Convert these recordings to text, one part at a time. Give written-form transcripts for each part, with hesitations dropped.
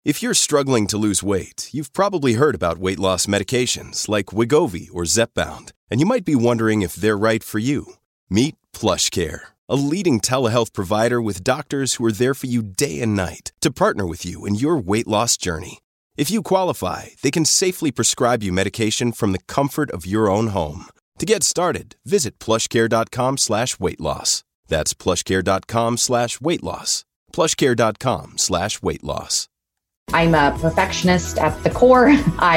If you're struggling to lose weight, you've probably heard about weight loss medications like Wegovy or Zepbound, and you might be wondering if they're right for you. Meet PlushCare, a leading telehealth provider with doctors who are there for you day and night to partner with you in your weight loss journey. If you qualify, they can safely prescribe you medication from the comfort of your own home. To get started, visit plushcare.com/weightloss. That's plushcare.com/weightloss. plushcare.com/weightloss. I'm a perfectionist at the core.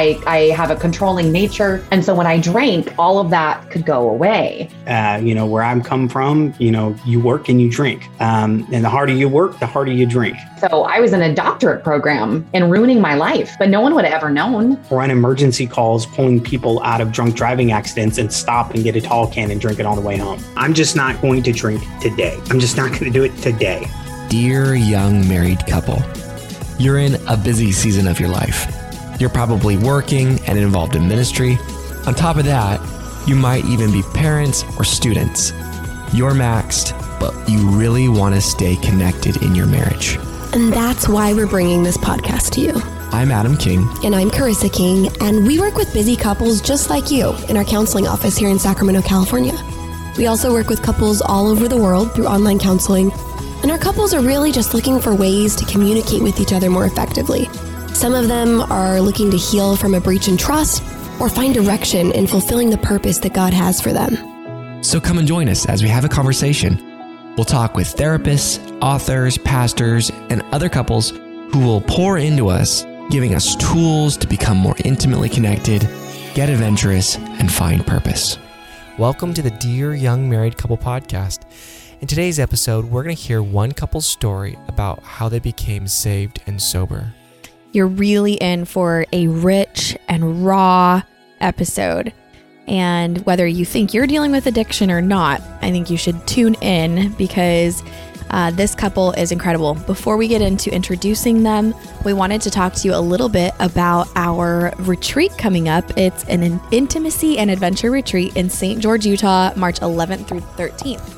I have a controlling nature. And so when I drank, all of that could go away. Where I'm come from, you work and you drink. And the harder you work, the harder you drink. So I was in a doctorate program and ruining my life, but no one would have ever known. We're on emergency calls, pulling people out of drunk driving accidents and stop and get a tall can and drink it on the way home. I'm just not going to drink today. I'm just not going to do it today. Dear young married couple, you're in a busy season of your life. You're probably working and involved in ministry. On top of that, you might even be parents or students. You're maxed, but you really want to stay connected in your marriage. And that's why we're bringing this podcast to you. I'm Adam King. And I'm Carissa King, and we work with busy couples just like you in our counseling office here in Sacramento, California. We also work with couples all over the world through online counseling. And our couples are really just looking for ways to communicate with each other more effectively. Some of them are looking to heal from a breach in trust or find direction in fulfilling the purpose that God has for them. So come and join us as we have a conversation. We'll talk with therapists, authors, pastors, and other couples who will pour into us, giving us tools to become more intimately connected, get adventurous, and find purpose. Welcome to the Dear Young Married Couple podcast. In today's episode, we're going to hear one couple's story about how they became saved and sober. You're really in for a rich and raw episode. And whether you think you're dealing with addiction or not, I think you should tune in because this couple is incredible. Before we get into introducing them, we wanted to talk to you a little bit about our retreat coming up. It's an intimacy and adventure retreat in St. George, Utah, March 11th through 13th.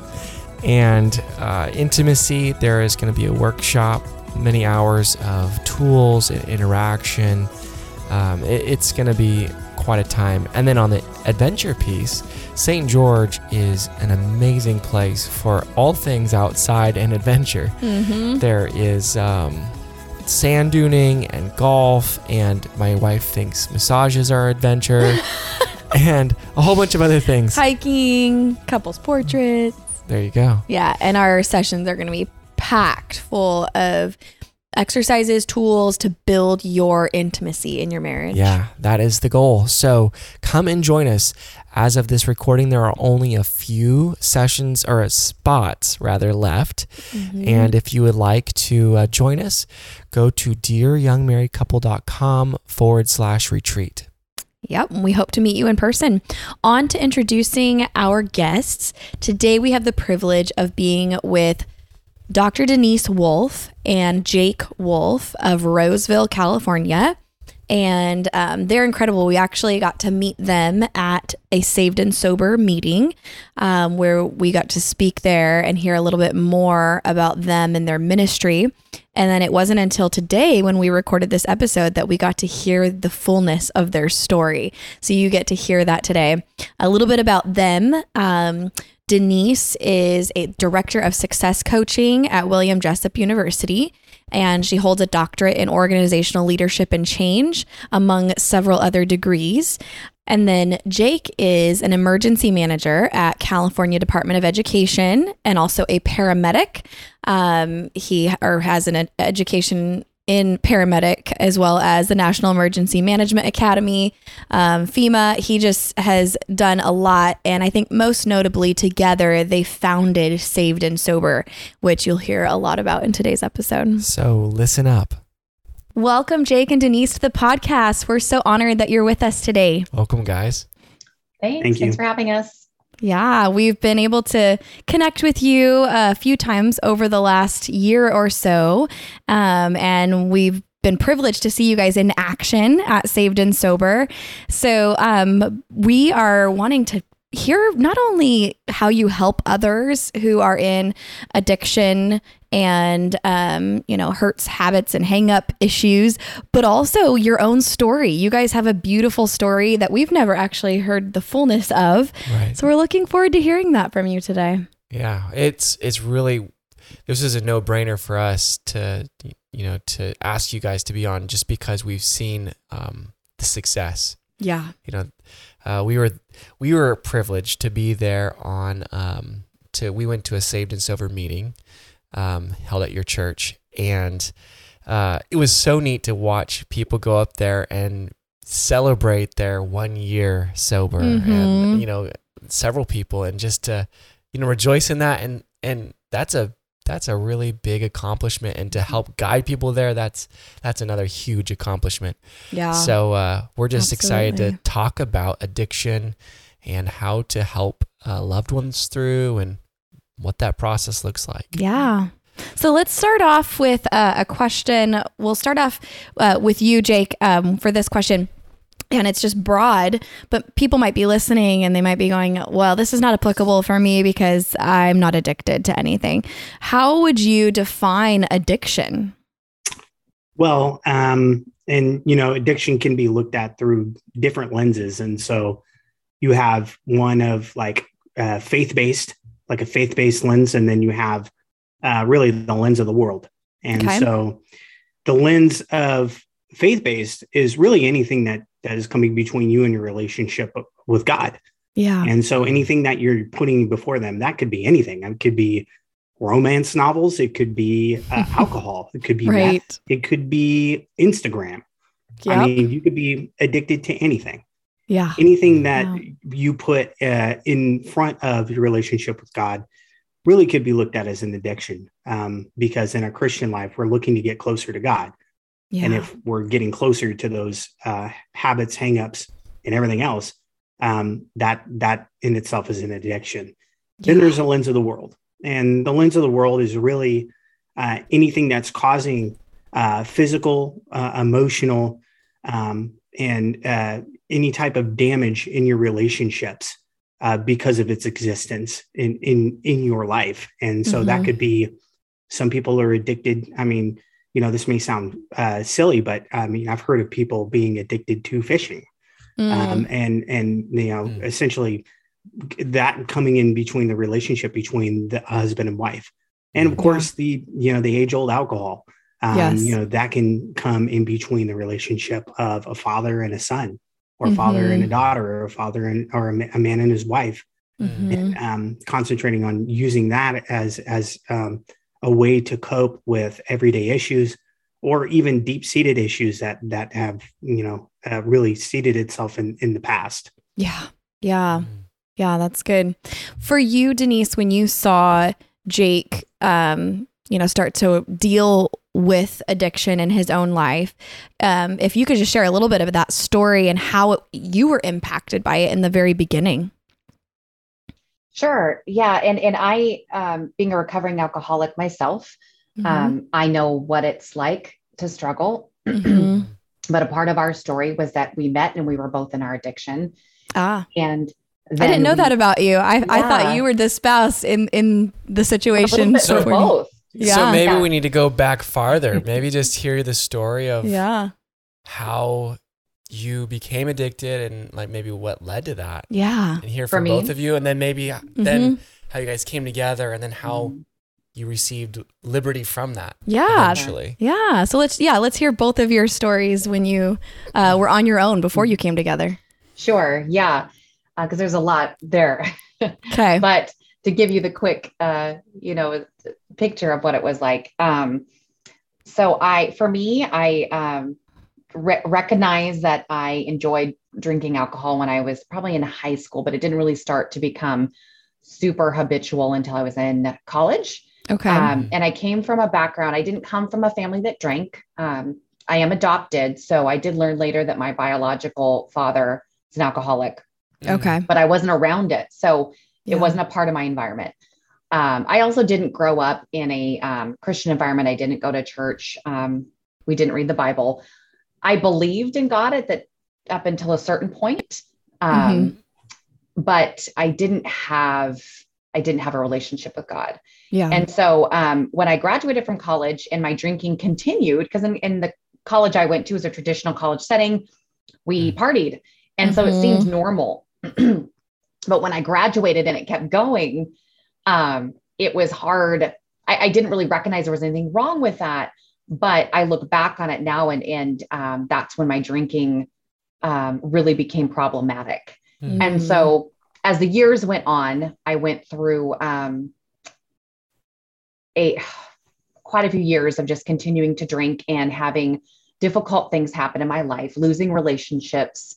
And intimacy, there is going to be a workshop, many hours of tools, interaction. It's going to be quite a time. And then on the adventure piece, St. George is an amazing place for all things outside and adventure. Mm-hmm. There is sand duning and golf, and my wife thinks massages are adventure, and a whole bunch of other things. Hiking, couples portraits. There you go. Yeah, and our sessions are going to be packed full of exercises, tools to build your intimacy in your marriage. Yeah, that is the goal. So come and join us. As of this recording, there are only a few sessions or spots rather left. Mm-hmm. And if you would like to join us, go to dearyoungmarriedcouple.com/retreat. Yep, we hope to meet you in person. On to introducing our guests. Today we have the privilege of being with Dr. Denise Wolfe and Jake Wolfe of Roseville, California. And they're incredible. We actually got to meet them at a Saved and Sober meeting where we got to speak there and hear a little bit more about them and their ministry. And then it wasn't until today when we recorded this episode that we got to hear the fullness of their story. So you get to hear that today. A little bit about them. Denise is a director of success coaching at William Jessup University, and she holds a doctorate in organizational leadership and change, among several other degrees. And then Jake is an emergency manager at California Department of Education and also a paramedic. He has an education in paramedic as well as the National Emergency Management Academy, FEMA. He just has done a lot. And I think most notably together, they founded Saved and Sober, which you'll hear a lot about in today's episode. So listen up. Welcome, Jake and Denise, to the podcast. We're so honored that you're with us today. Welcome, guys. Thanks for having us. Yeah, we've been able to connect with you a few times over the last year or so, and we've been privileged to see you guys in action at Saved and Sober. So we are wanting to hear not only how you help others who are in addiction and, hurts, habits, and hang up issues, but also your own story. You guys have a beautiful story that we've never actually heard the fullness of. Right. So we're looking forward to hearing that from you today. Yeah, it's really, this is a no-brainer for us to ask you guys to be on, just because we've seen the success. Yeah. We were privileged to be there on we went to a Saved and Sober meeting held at your church, and it was so neat to watch people go up there and celebrate their 1 year sober, and several people, and just to rejoice in that, and that's a really big accomplishment, and to help guide people there, that's another huge accomplishment. Yeah. So we're just excited Absolutely. to talk about addiction and how to help loved ones through, and what that process looks like. Yeah. So let's start off with a question. We'll start off with you, Jake, for this question. And it's just broad, but people might be listening and they might be going, well, this is not applicable for me because I'm not addicted to anything. How would you define addiction? Well, addiction can be looked at through different lenses. And so you have one of faith-based, like a faith-based lens, and then you have really the lens of the world. And so the lens of faith-based is really anything that is coming between you and your relationship with God. Yeah. And so anything that you're putting before them, that could be anything. It could be romance novels. It could be alcohol. It could be meth. It could be Instagram. Yep. I mean, you could be addicted to anything. Yeah. Anything that you put in front of your relationship with God really could be looked at as an addiction, because in our Christian life, we're looking to get closer to God. Yeah. And if we're getting closer to those habits, hangups, and everything else, that in itself is an addiction. Yeah. Then there's a lens of the world. And the lens of the world is really anything that's causing physical, emotional, and any type of damage in your relationships because of its existence in your life. And so that could be, some people are addicted. I mean, this may sound silly, but I mean, I've heard of people being addicted to fishing, essentially that coming in between the relationship between the husband and wife, and of course the age old alcohol. That can come in between the relationship of a father and a son, or a father and a daughter, or a father or a man and his wife, and concentrating on using that as a way to cope with everyday issues, or even deep-seated issues that have, really seated itself in the past. Yeah. Yeah. Yeah. That's good. For you, Denise, when you saw Jake, start to deal with addiction in his own life, if you could just share a little bit of that story and how you were impacted by it in the very beginning. Sure. Yeah. And I, being a recovering alcoholic myself, I know what it's like to struggle. But a part of our story was that we met and we were both in our addiction. And I didn't know that about you. I thought you were the spouse in the situation. So both. Yeah. So maybe we need to go back farther. Maybe just hear the story of how you became addicted, and maybe what led to that. Yeah. And hear from both of you, and then maybe then how you guys came together, and then how you received liberty from that. Yeah. Eventually. Yeah. So let's hear both of your stories when you were on your own before you came together. Because there's a lot there. Okay. But to give you the quick, picture of what it was like. So I recognize that I enjoyed drinking alcohol when I was probably in high school, but it didn't really start to become super habitual until I was in college. Okay. And I came from a background, I didn't come from a family that drank. I am adopted. So I did learn later that my biological father is an alcoholic. Okay. But I wasn't around it. So it wasn't a part of my environment. I also didn't grow up in a Christian environment. I didn't go to church. We didn't read the Bible. I believed in God up until a certain point. But I didn't have I didn't have a relationship with God. Yeah. And so when I graduated from college and my drinking continued, because in the college I went to was a traditional college setting, we partied. And so it seemed normal. But when I graduated and it kept going, it was hard. I didn't really recognize there was anything wrong with that. But I look back on it now and that's when my drinking really became problematic. And so as the years went on, I went through quite a few years of just continuing to drink and having difficult things happen in my life, losing relationships,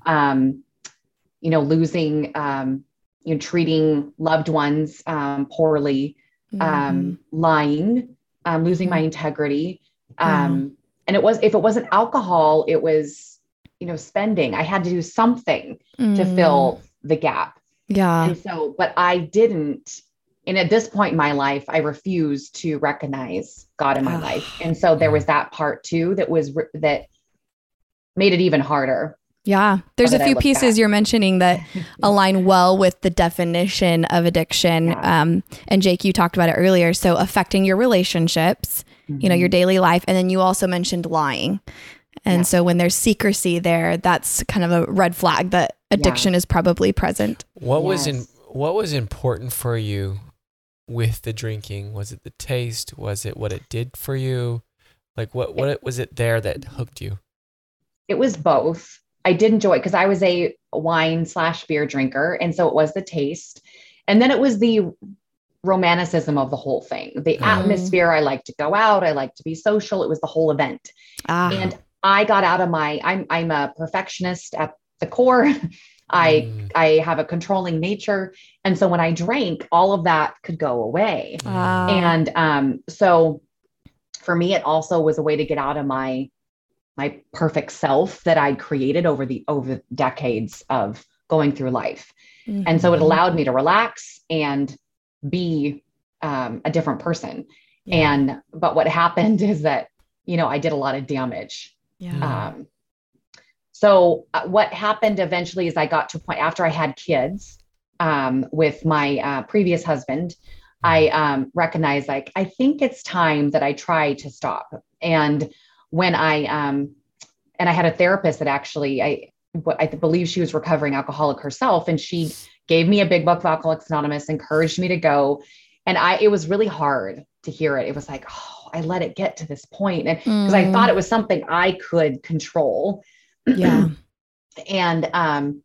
losing, treating loved ones poorly, lying, losing my integrity. And if it wasn't alcohol, it was, spending. I had to do something to fill the gap. Yeah. And so, but I didn't. And at this point in my life, I refused to recognize God in my life. And so there was that part too, that made it even harder. Yeah. There's a few pieces you're mentioning that align well with the definition of addiction. Yeah. And Jake, you talked about it earlier. So affecting your relationships, your daily life. And then you also mentioned lying. And so when there's secrecy there, that's kind of a red flag that addiction is probably present. What was important for you with the drinking? Was it the taste? Was it what it did for you? Like what was it there that hooked you? It was both. I did enjoy it because I was a wine/beer drinker. And so it was the taste. And then it was the romanticism of the whole thing, the atmosphere. I like to go out. I like to be social. It was the whole event. And I got out of I'm a perfectionist at the core. I have a controlling nature. And so when I drank, all of that could go away. And so for me, it also was a way to get out of my perfect self that I'd created over decades of going through life. And so it allowed me to relax and be a different person. But what happened is that, I did a lot of damage. So what happened eventually is I got to a point after I had kids with my previous husband, I recognized I think it's time that I try to stop. And when I had a therapist that actually, I believe she was recovering alcoholic herself. And she gave me a big book of Alcoholics Anonymous, encouraged me to go. And it was really hard to hear it. It was like, I let it get to this point. And because I thought it was something I could control. Yeah. And,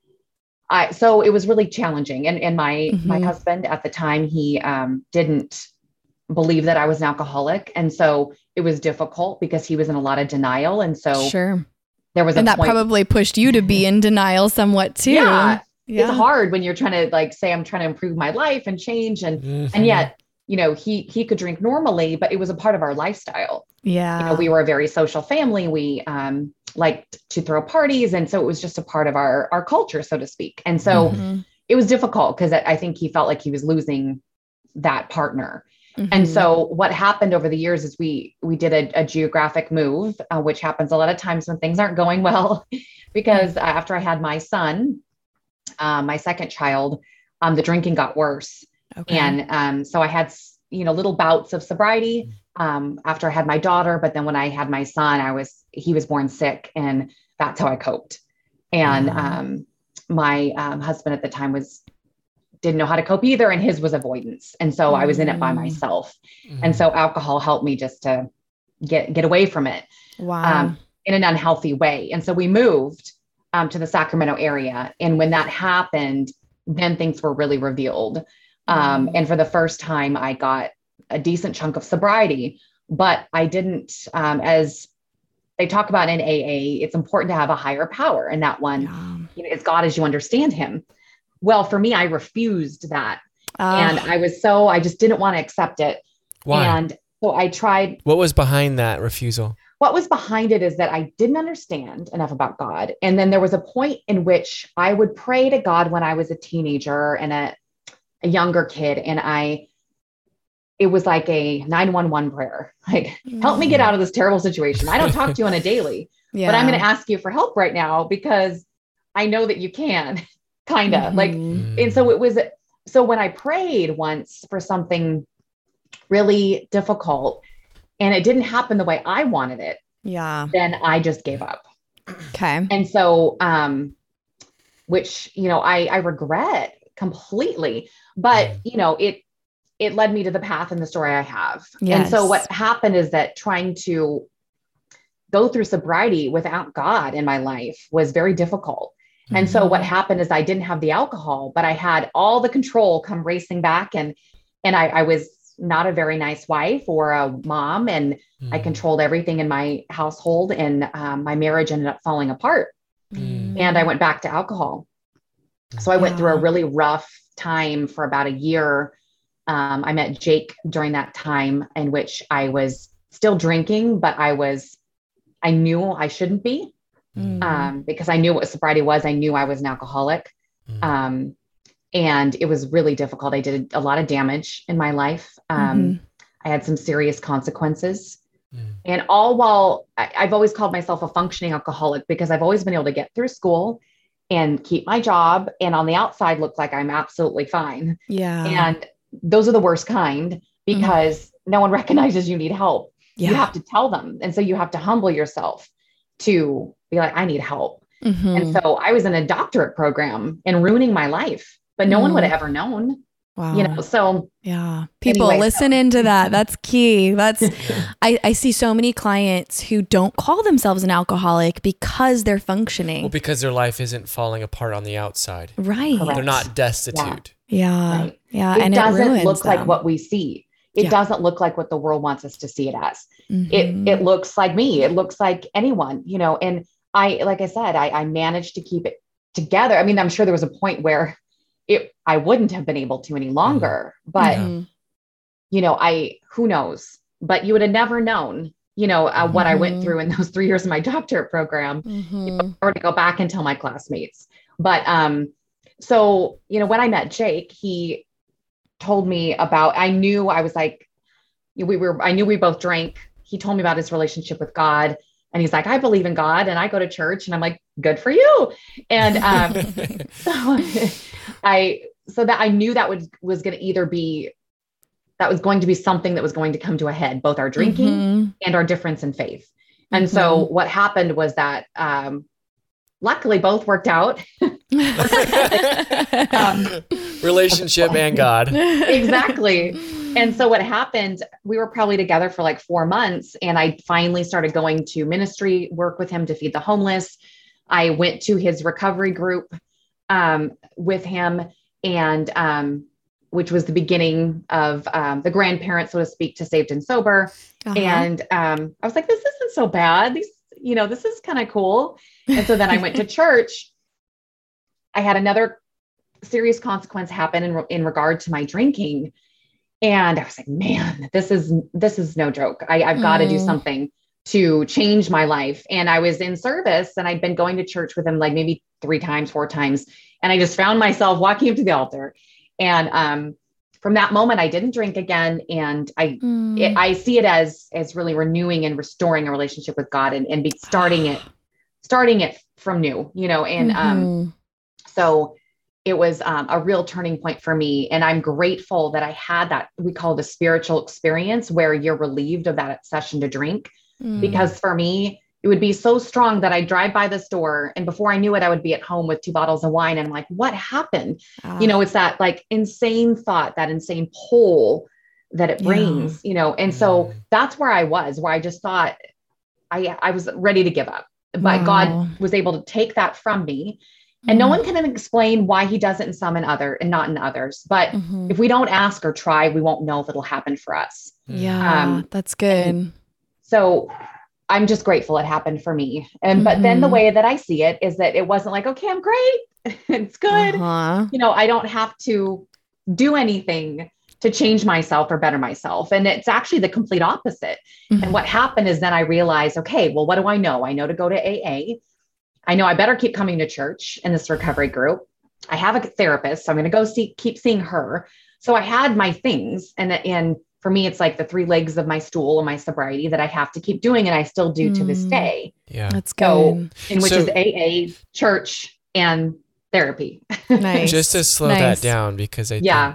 so it was really challenging. And my husband at the time, he, didn't believe that I was an alcoholic. And so it was difficult because he was in a lot of denial. And so there was that probably pushed you to be in denial somewhat too. Yeah. It's hard when you're trying to say, I'm trying to improve my life and change. And yet, he could drink normally, but it was a part of our lifestyle. Yeah. We were a very social family. We, liked to throw parties. And so it was just a part of our culture, so to speak. And so it was difficult because I think he felt like he was losing that partner. And so what happened over the years is we did a geographic move, which happens a lot of times when things aren't going well, because after I had my son, my second child, the drinking got worse. Okay. And so I had, little bouts of sobriety after I had my daughter. But then when I had my son, he was born sick, and that's how I coped. And my husband at the time didn't know how to cope either. And his was avoidance. And so I was in it by myself. And so alcohol helped me just to get away from it. Wow. In an unhealthy way. And so we moved to the Sacramento area. And when that happened, then things were really revealed. And for the first time, I got a decent chunk of sobriety, but I didn't, as they talk about in AA, it's important to have a higher power. And that one, it's God as you understand him. Well, for me, I refused that. And I just didn't want to accept it. Why? And so I tried. What was behind that refusal? What was behind it is that I didn't understand enough about God. And then there was a point in which I would pray to God when I was a teenager and a younger kid. And it was like a 911 prayer, like, help me get out of this terrible situation. I don't talk to you on a daily, but I'm going to ask you for help right now because I know that you can. Kind of and so it was so when I prayed once for something really difficult and it didn't happen the way I wanted it, then I just gave up. Okay. And so, which, I regret completely, but it led me to the path and the story I have. Yes. And so what happened is that trying to go through sobriety without God in my life was very difficult. And so what happened is I didn't have the alcohol, but I had all the control come racing back. And I was not a very nice wife or a mom. And I controlled everything in my household, and my marriage ended up falling apart. And I went back to alcohol. So I went through a really rough time for about a year. I met Jake during that time, in which I was still drinking, but I knew I shouldn't be, because I knew what sobriety was. I knew I was an alcoholic. And it was really difficult. I did a lot of damage in my life. I had some serious consequences. And all while I've always called myself a functioning alcoholic, because I've always been able to get through school and keep my job, and on the outside look like I'm absolutely fine. Yeah. And those are the worst kind, because no one recognizes you need help. You have to tell them. And so you have to humble yourself to be like, I need help. And so I was in a doctorate program and ruining my life, but no one would have ever known. Wow. So people anyway, listen into that. That's key. That's, I see so many clients who don't call themselves an alcoholic because they're functioning. Well, because their life isn't falling apart on the outside. Right. Correct. They're not destitute. Yeah. Right. Yeah. It And doesn't it ruins look like them. what we see. It doesn't look like what the world wants us to see it as. It looks like me. It looks like anyone, and like I said, I managed to keep it together. I mean, I'm sure there was a point where I wouldn't have been able to any longer, but who knows, but you would have never known, what I went through in those 3 years of my doctorate program, or to go back and tell my classmates. But, so, when I met Jake, he told me about, I knew we both drank. He told me about his relationship with God, and he's like, I believe in God and I go to church, and I'm like, good for you. And, so that I knew that was going to be something that was going to come to a head, both our drinking and our difference in faith. And so what happened was that, luckily both worked out. Relationship and God. Exactly. And so what happened, we were probably together for like 4 months, and I finally started going to ministry work with him to feed the homeless. I went to his recovery group with him, and which was the beginning of the grandparents, so to speak, to Saved and Sober. And I was like, this isn't so bad. This is kind of cool. And so then I went to church. I had another serious consequence happen in regard to my drinking. And I was like, man, this is no joke. I've got to do something to change my life. And I was in service, and I'd been going to church with him like maybe 3 times, 4 times. And I just found myself walking up to the altar. And from that moment, I didn't drink again. And I see it as really renewing and restoring a relationship with God, and starting it from new, and so it was a real turning point for me. And I'm grateful that I had that, we call it a spiritual experience, where you're relieved of that obsession to drink. Because for me, it would be so strong that I'd drive by the store, and before I knew it, I would be at home with 2 bottles of wine. And I'm like, what happened? It's that like insane thought, that insane pull that it brings, and so that's where I just thought I was ready to give up, but God was able to take that from me. And no one can explain why he does it in some and not in others. But if we don't ask or try, we won't know if it'll happen for us. Yeah, that's good. So I'm just grateful it happened for me. But then the way that I see it is that it wasn't like, okay, I'm great. It's good. I don't have to do anything to change myself or better myself. And it's actually the complete opposite. And what happened is then I realized, okay, well, what do I know? I know to go to AA. I know I better keep coming to church in this recovery group. I have a therapist, so I'm going to go keep seeing her. So I had my things. And for me, it's like the 3 legs of my stool and my sobriety that I have to keep doing. And I still do to this day. Yeah. That's good. Is AA, church, and therapy. Nice. Just to slow that down, because I think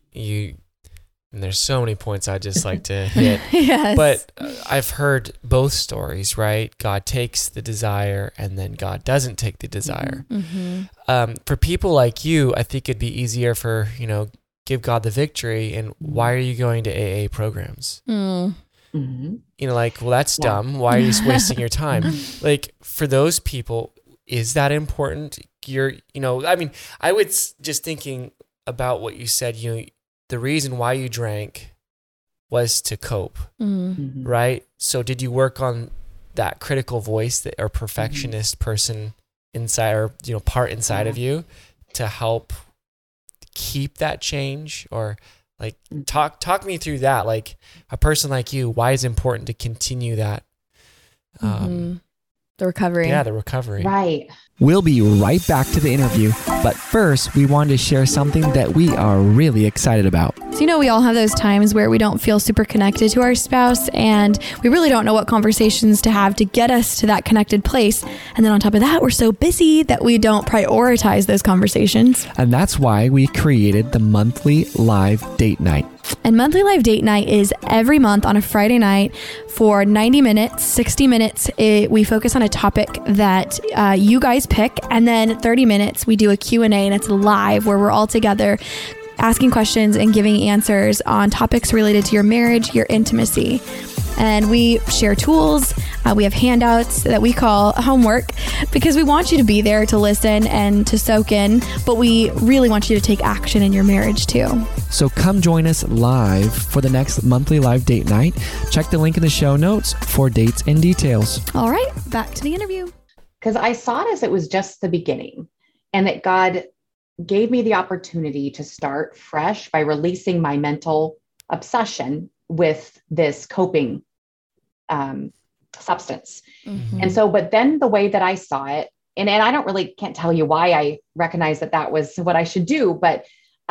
and there's so many points I'd just like to hit. Yes. But I've heard both stories, right? God takes the desire and then God doesn't take the desire. For people like you, I think it'd be easier for, give God the victory. And why are you going to AA programs? Like, well, that's dumb. Why are you wasting your time? Like, for those people, is that important? I was just thinking about what you said, the reason why you drank was to cope, right? So did you work on that critical voice or perfectionist person inside, or, part inside of you to help keep that change? Or like, talk me through that. Like, a person like you, why is it important to continue that? The recovery. Yeah, the recovery. Right. We'll be right back to the interview, but first we wanted to share something that we are really excited about. So, we all have those times where we don't feel super connected to our spouse, and we really don't know what conversations to have to get us to that connected place. And then on top of that, we're so busy that we don't prioritize those conversations. And that's why we created the monthly live date night. And monthly live date night is every month on a Friday night for 90 minutes, 60 minutes. We focus on a topic that you guys pick, and then 30 minutes we do a Q&A, and it's live where we're all together asking questions and giving answers on topics related to your marriage, your intimacy. And we share tools. We have handouts that we call homework, because we want you to be there to listen and to soak in, but we really want you to take action in your marriage too. So come join us live for the next monthly live date night. Check the link in the show notes for dates and details. All right, back to the interview. Because I saw it as it was just the beginning, and that God gave me the opportunity to start fresh by releasing my mental obsession with this coping substance. And so, but then the way that I saw it, and I can't tell you why I recognized that was what I should do, but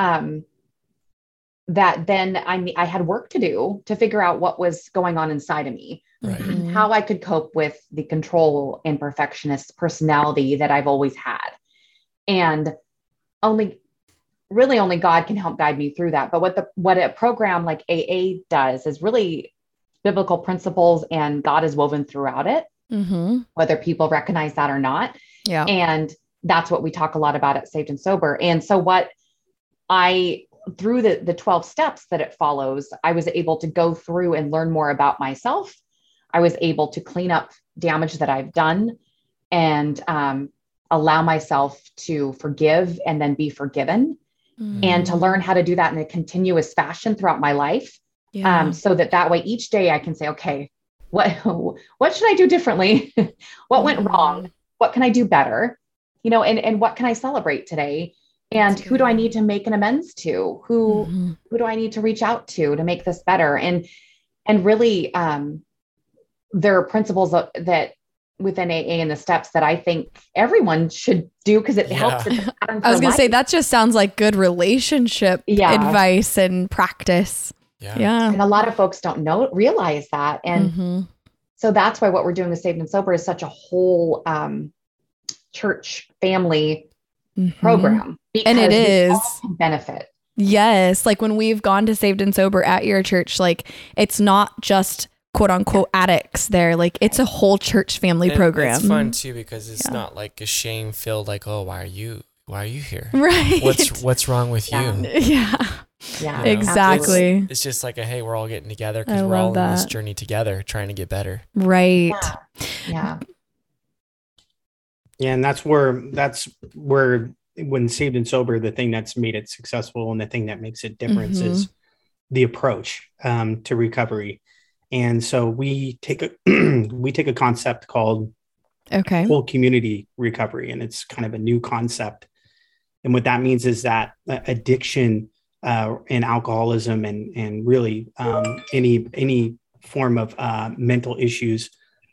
that then I had work to do to figure out what was going on inside of me, how I could cope with the control and perfectionist personality that I've always had. And only God can help guide me through that. But what a program like AA does is really biblical principles, and God is woven throughout it, whether people recognize that or not. Yeah. And that's what we talk a lot about at Saved and Sober. And so through the 12 steps that it follows, I was able to go through and learn more about myself. I was able to clean up damage that I've done, and allow myself to forgive and then be forgiven, and to learn how to do that in a continuous fashion throughout my life. So that way each day I can say, okay, what should I do differently? What went wrong? What can I do better? And what can I celebrate today? And who do I need to make an amends to? Who do I need to reach out to make this better? And really, there are principles that within AA and the steps that I think everyone should do, because it helps. I was going to say, that just sounds like good relationship advice and practice. Yeah. And a lot of folks don't realize that. And so that's why what we're doing with Saved and Sober is such a whole church family program. And it is benefit. Yes. Like when we've gone to Saved and Sober at your church, like it's not just quote unquote addicts there. Like it's a whole church family program. It's fun too, because it's not like a shame filled, like, oh, why are you here? Right. What's wrong with you? Yeah, exactly. It's just like hey, we're all getting together because we're all on this journey together, trying to get better. Right. Yeah. And that's where when Saved and Sober, the thing that's made it successful and the thing that makes it different is the approach to recovery. And so we take a concept called whole community recovery, and it's kind of a new concept. And what that means is that addiction and alcoholism and really any form of mental issues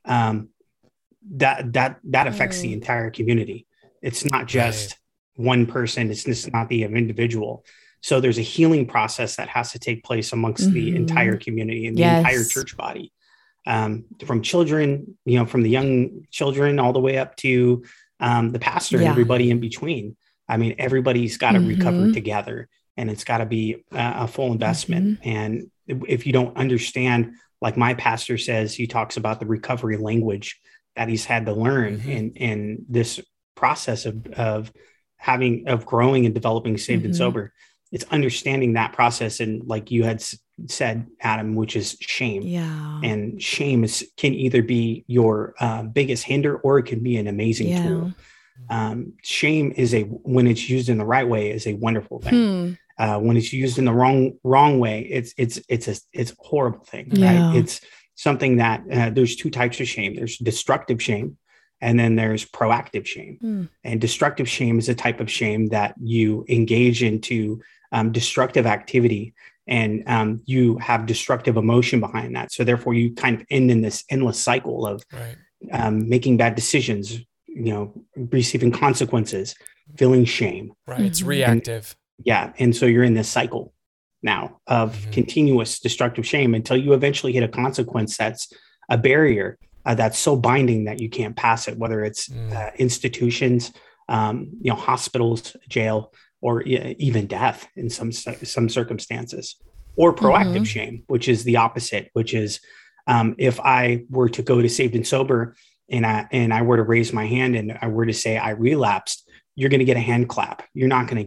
that affects the entire community. It's not just one person. It's just not the individual. So there's a healing process that has to take place amongst the entire community and the entire church body, from children, from the young children all the way up to the pastor and everybody in between. I mean, everybo's got to recover together, and it's got to be a full investment. And if you don't understand, like my pastor says, he talks about the recovery language that he's had to learn in this process of growing and developing Saved and Sober. It's understanding that process. And like you had said, Adam, which is shame. Yeah. And shame can either be your biggest hinder, or it can be an amazing tool. Shame when it's used in the right way, is a wonderful thing. When it's used in the wrong way, it's a horrible thing, right? It's something that there's two types of shame. There's destructive shame, and then there's proactive shame. And destructive shame is a type of shame that you engage into destructive activity, and you have destructive emotion behind that. So therefore, you kind of end in this endless cycle of making bad decisions, receiving consequences, feeling shame. Right. It's reactive. And so you're in this cycle now of continuous destructive shame until you eventually hit a consequence that's a barrier that's so binding that you can't pass it, whether it's institutions, hospitals, jail, or even death in some circumstances, or proactive shame, which is the opposite, which is if I were to go to Saved and Sober and I were to raise my hand and I were to say I relapsed, you're going to get a hand clap. You're not going to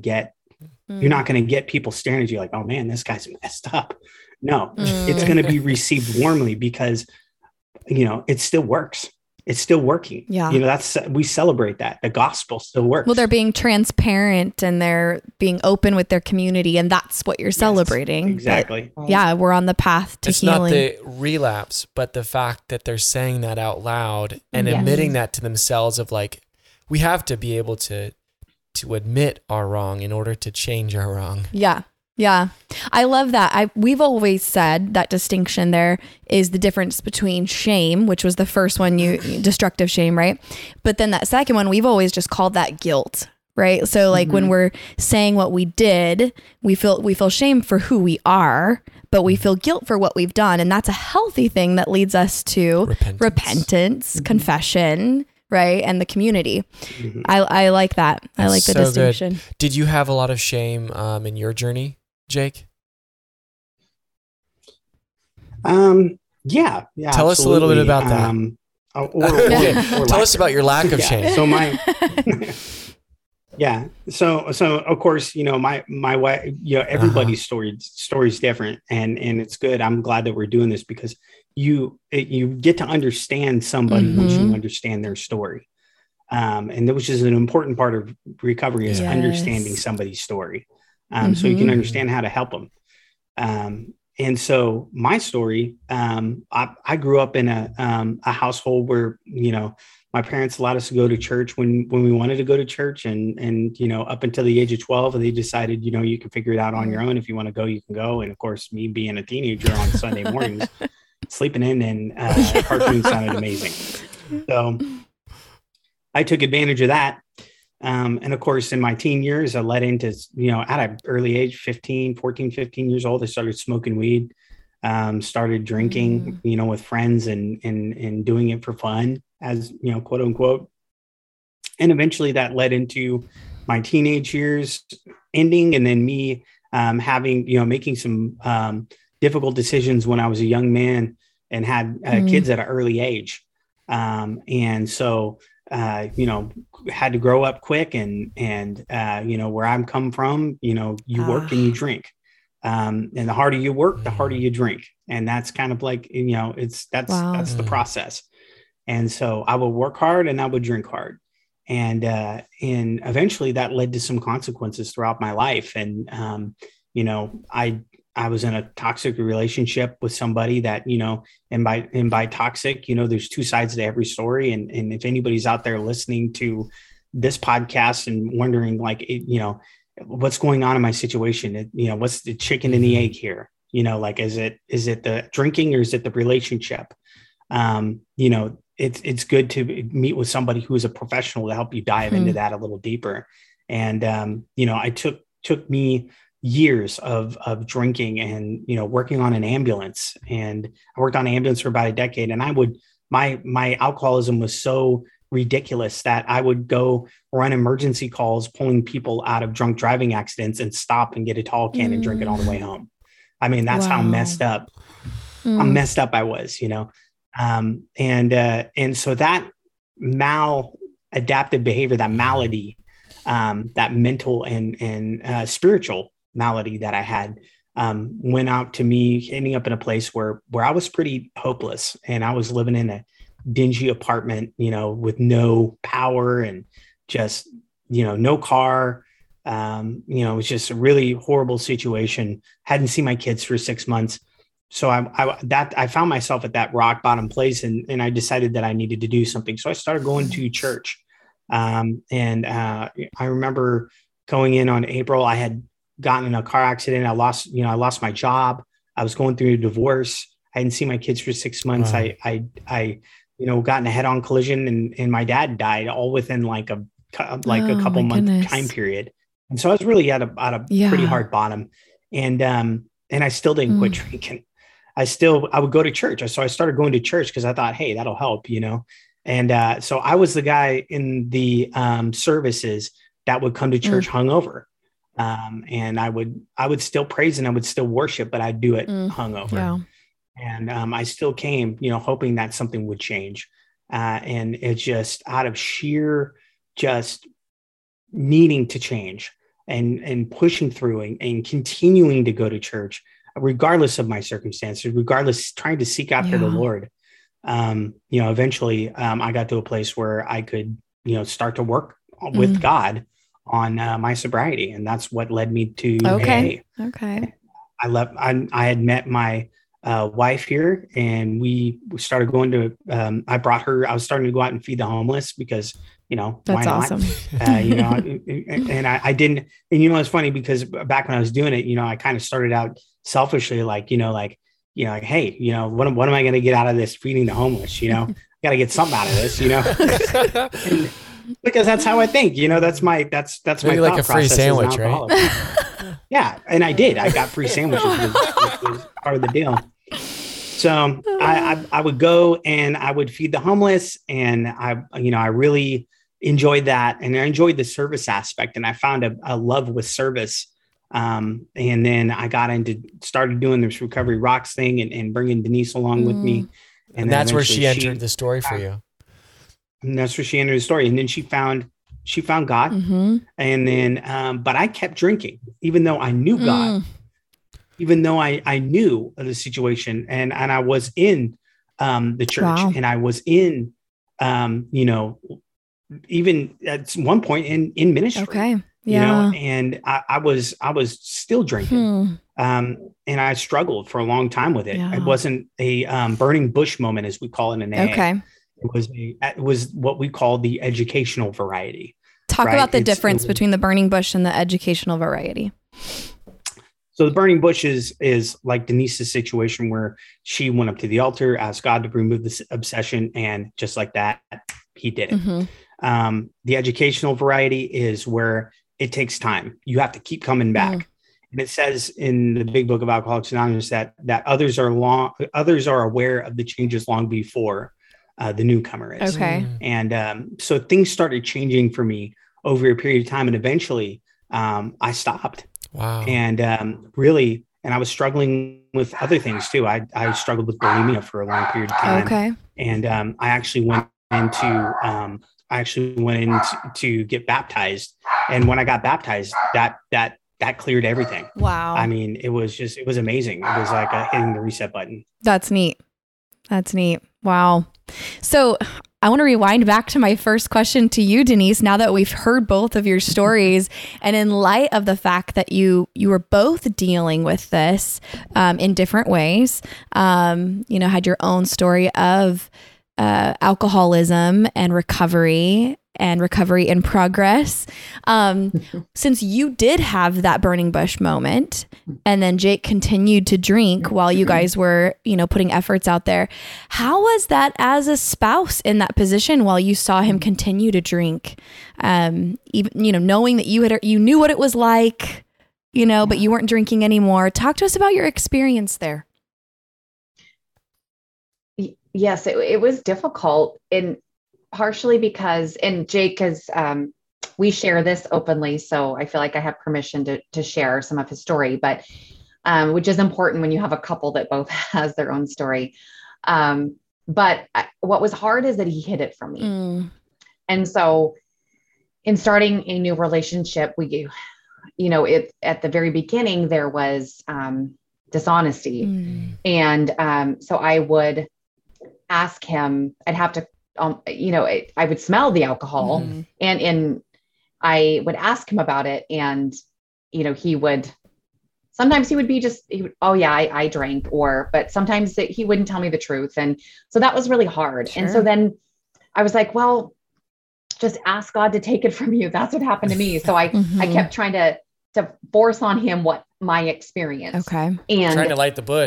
get people staring at you like, oh man, this guy's messed up. No, it's going to be received warmly because, it still works. It's still working. Yeah. We celebrate that. The gospel still works. Well, they're being transparent and they're being open with their community, and that's what you're celebrating. Exactly. But, we're on the path to healing. It's not the relapse, but the fact that they're saying that out loud and admitting that to themselves of like, we have to be able to admit our wrong in order to change our wrong. Yeah. Yeah. I love that. We've always said that distinction there is the difference between shame, which was the first one, destructive shame, right? But then that second one, we've always just called that guilt, right? So like when we're saying what we did, we feel shame for who we are, but we feel guilt for what we've done. And that's a healthy thing that leads us to repentance, confession, right? And the community. I like that. I like the distinction. Good. Did you have a lot of shame in your journey, Jake? Yeah. Tell us a little bit about that. Tell us about your lack of shame. So So of course, my wife, everybody's story is different, and it's good. I'm glad that we're doing this because you get to understand somebody once you understand their story. And which is an important part of recovery is understanding somebody's story. So you can understand how to help them. And so my story, I grew up in a household where, my parents allowed us to go to church when we wanted to go to church, and up until the age of 12, they decided, you can figure it out on your own. If you want to go, you can go. And of course, me being a teenager on Sunday mornings, sleeping in and cartoons sounded amazing. So I took advantage of that. And of course, in my teen years, I led into, at an early age, 14, 15 years old, I started smoking weed, started drinking, with friends and doing it for fun, as, quote unquote. And eventually that led into my teenage years ending, and then me having, making some difficult decisions when I was a young man and had kids at an early age. And so, had to grow up quick and where I'm come from, you work and you drink. And the harder you work, the harder you drink. And that's kind of like, that's the process. And so I would work hard and I would drink hard. And eventually that led to some consequences throughout my life. And, I was in a toxic relationship with somebody that, and by toxic, there's two sides to every story. And if anybody's out there listening to this podcast and wondering what's going on in my situation, what's the chicken and the egg here? Is it the drinking or is it the relationship? It's good to meet with somebody who is a professional to help you dive into that a little deeper. And, it took me years of drinking and, working on an ambulance, and I worked on an ambulance for about a decade. And my alcoholism was so ridiculous that I would go run emergency calls, pulling people out of drunk driving accidents and stop and get a tall can and drink it on the way home. I mean, that's how messed up, I was, and so that maladaptive behavior, that malady, that mental and spiritual malady that I had, went out to me ending up in a place where I was pretty hopeless, and I was living in a dingy apartment, with no power and just, no car. It was just a really horrible situation. Hadn't seen my kids for 6 months. So I found myself at that rock bottom place, and I decided that I needed to do something. So I started going to church. I remember going in on April. I had gotten in a car accident. I lost my job. I was going through a divorce. I hadn't seen my kids for 6 months. Wow. I got in a head-on collision, and my dad died all within like a couple month time period. And so I was really at a pretty hard bottom, and I still didn't quit drinking. I would go to church. So I started going to church because I thought, hey, that'll help, And so I was the guy in the services that would come to church hungover. And I would still praise and I would still worship, but I'd do it hungover. Yeah. And I still came, hoping that something would change. And it's just out of sheer just needing to change and pushing through and continuing to go to church, regardless of my circumstances, trying to seek after the Lord. Eventually I got to a place where I could, start to work with God on my sobriety. And that's what led me to AA. Okay. I had met my wife here, and we started going to, I was starting to go out and feed the homeless because, that's why not? Awesome. And I didn't, and it's funny because back when I was doing it, I kind of started out selfishly, hey, what am I going to get out of this feeding the homeless? Got to get something out of this, and, because that's how I think, that's my like a free sandwich, right? Yeah. And I did, I got free sandwiches, which was part of the deal. So I would go and I would feed the homeless, and I really enjoyed that. And I enjoyed the service aspect, and I found a love with service. And then I started doing this Recovery Rocks thing and bringing Denise along with me. And that's where she entered the story for you. And that's where she entered the story. And then she found God. And then, but I kept drinking, even though I knew God, even though I knew the situation, and I was in the church, and I was in, even at one point in ministry. Okay. Yeah. And I was still drinking. And I struggled for a long time with it. Yeah. It wasn't a burning bush moment, as we call it in AA. Okay. It was what we call the educational variety. Talk about the difference between the burning bush and the educational variety. So the burning bush is like Denise's situation, where she went up to the altar, asked God to remove this obsession, and just like that, he did it. The educational variety is where it takes time. You have to keep coming back. And it says in the Big Book of Alcoholics Anonymous that others are aware of the changes long before the newcomer is. Okay. And so things started changing for me over a period of time, and eventually I stopped. Wow. And really, and I was struggling with other things too. I struggled with bulimia for a long period of time. Okay. And I actually went in to get baptized. And when I got baptized, that cleared everything. Wow. I mean, it was amazing. It was like hitting the reset button. That's neat. Wow. So I want to rewind back to my first question to you, Denise, now that we've heard both of your stories, and in light of the fact that you were both dealing with this in different ways, had your own story of alcoholism and recovery in progress. Since you did have that burning bush moment, and then Jake continued to drink while you guys were, putting efforts out there, how was that as a spouse in that position while you saw him continue to drink? Even, knowing that you knew what it was like, but you weren't drinking anymore. Talk to us about your experience there. Yes, it was difficult. And partially because, and Jake is, we share this openly, so I feel like I have permission to share some of his story, but which is important when you have a couple that both has their own story. But what was hard is that he hid it from me. And so in starting a new relationship, at the very beginning, there was dishonesty. And so I would ask him, I'd have to, I would smell the alcohol and I would ask him about it. And, sometimes he would be oh yeah, I drank, but sometimes he wouldn't tell me the truth. And so that was really hard. Sure. And so then I was like, well, just ask God to take it from you. That's what happened to me. So I kept trying to force on him what my experience. Okay. And trying to light the bush.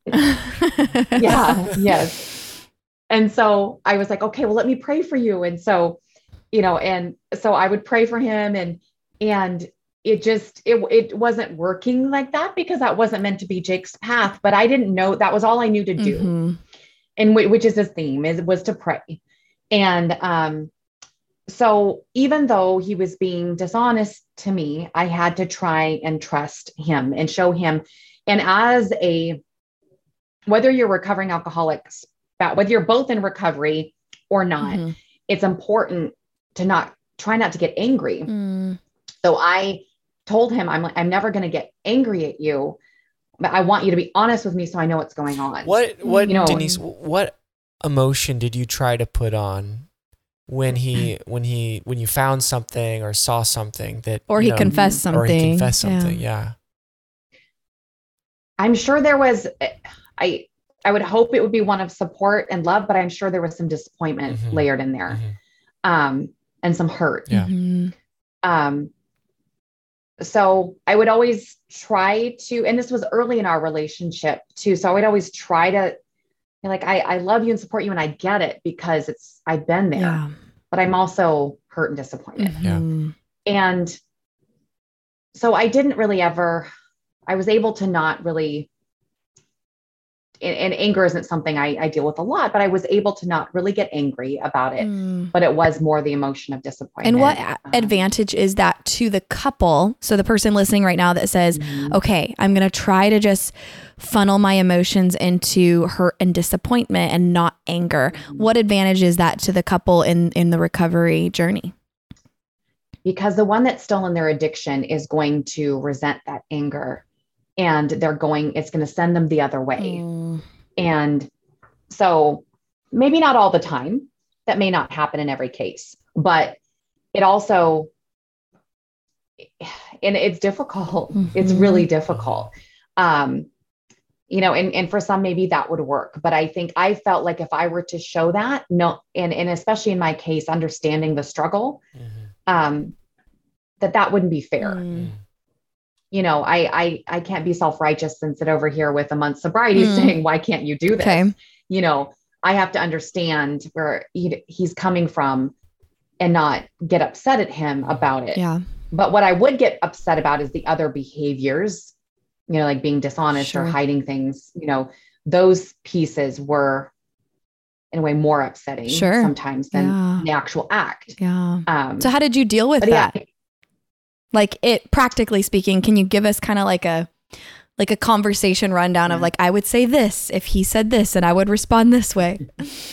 Yes. And so I was like, okay, well, let me pray for you. And so, and so I would pray for him and it wasn't working like that because that wasn't meant to be Jake's path, but I didn't know that was all I knew to do. And which is his theme was to pray. And, so even though he was being dishonest to me, I had to try and trust him and show him. And whether you're recovering alcoholics, whether you're both in recovery or not, it's important to try not to get angry. So I told him, I'm never going to get angry at you, but I want you to be honest with me so I know what's going on. What Denise, what emotion did you try to put on when you found something or saw something that, or he confessed something? Yeah. I'm sure there was, I would hope it would be one of support and love, but I'm sure there was some disappointment layered in there, and some hurt. Yeah. So I would always try to, and this was early in our relationship too. So I would always try to, I love you and support you and I get it because I've been there, but I'm also hurt and disappointed. And so I didn't really I was able to not really, and anger isn't something I deal with a lot, but I was able to not really get angry about it, but it was more the emotion of disappointment. And what advantage is that to the couple? So the person listening right now that says, okay, I'm going to try to just funnel my emotions into hurt and disappointment and not anger. What advantage is that to the couple in the recovery journey? Because the one that's still in their addiction is going to resent that anger. And it's going to send them the other way. And so maybe not all the time, that may not happen in every case, but it also, and it's difficult. It's really difficult. And for some, maybe that would work, but I think I felt like if I were to show that, and especially in my case, understanding the struggle, that wouldn't be fair. I can't be self-righteous and sit over here with a month's sobriety saying, why can't you do this? Okay. I have to understand where he's coming from and not get upset at him about it. Yeah. But what I would get upset about is the other behaviors, like being dishonest or hiding things, those pieces were in a way more upsetting sometimes than the actual act. Yeah. So how did you deal with that? Like it, practically speaking, can you give us kind of like a conversation rundown of I would say this if he said this and I would respond this way?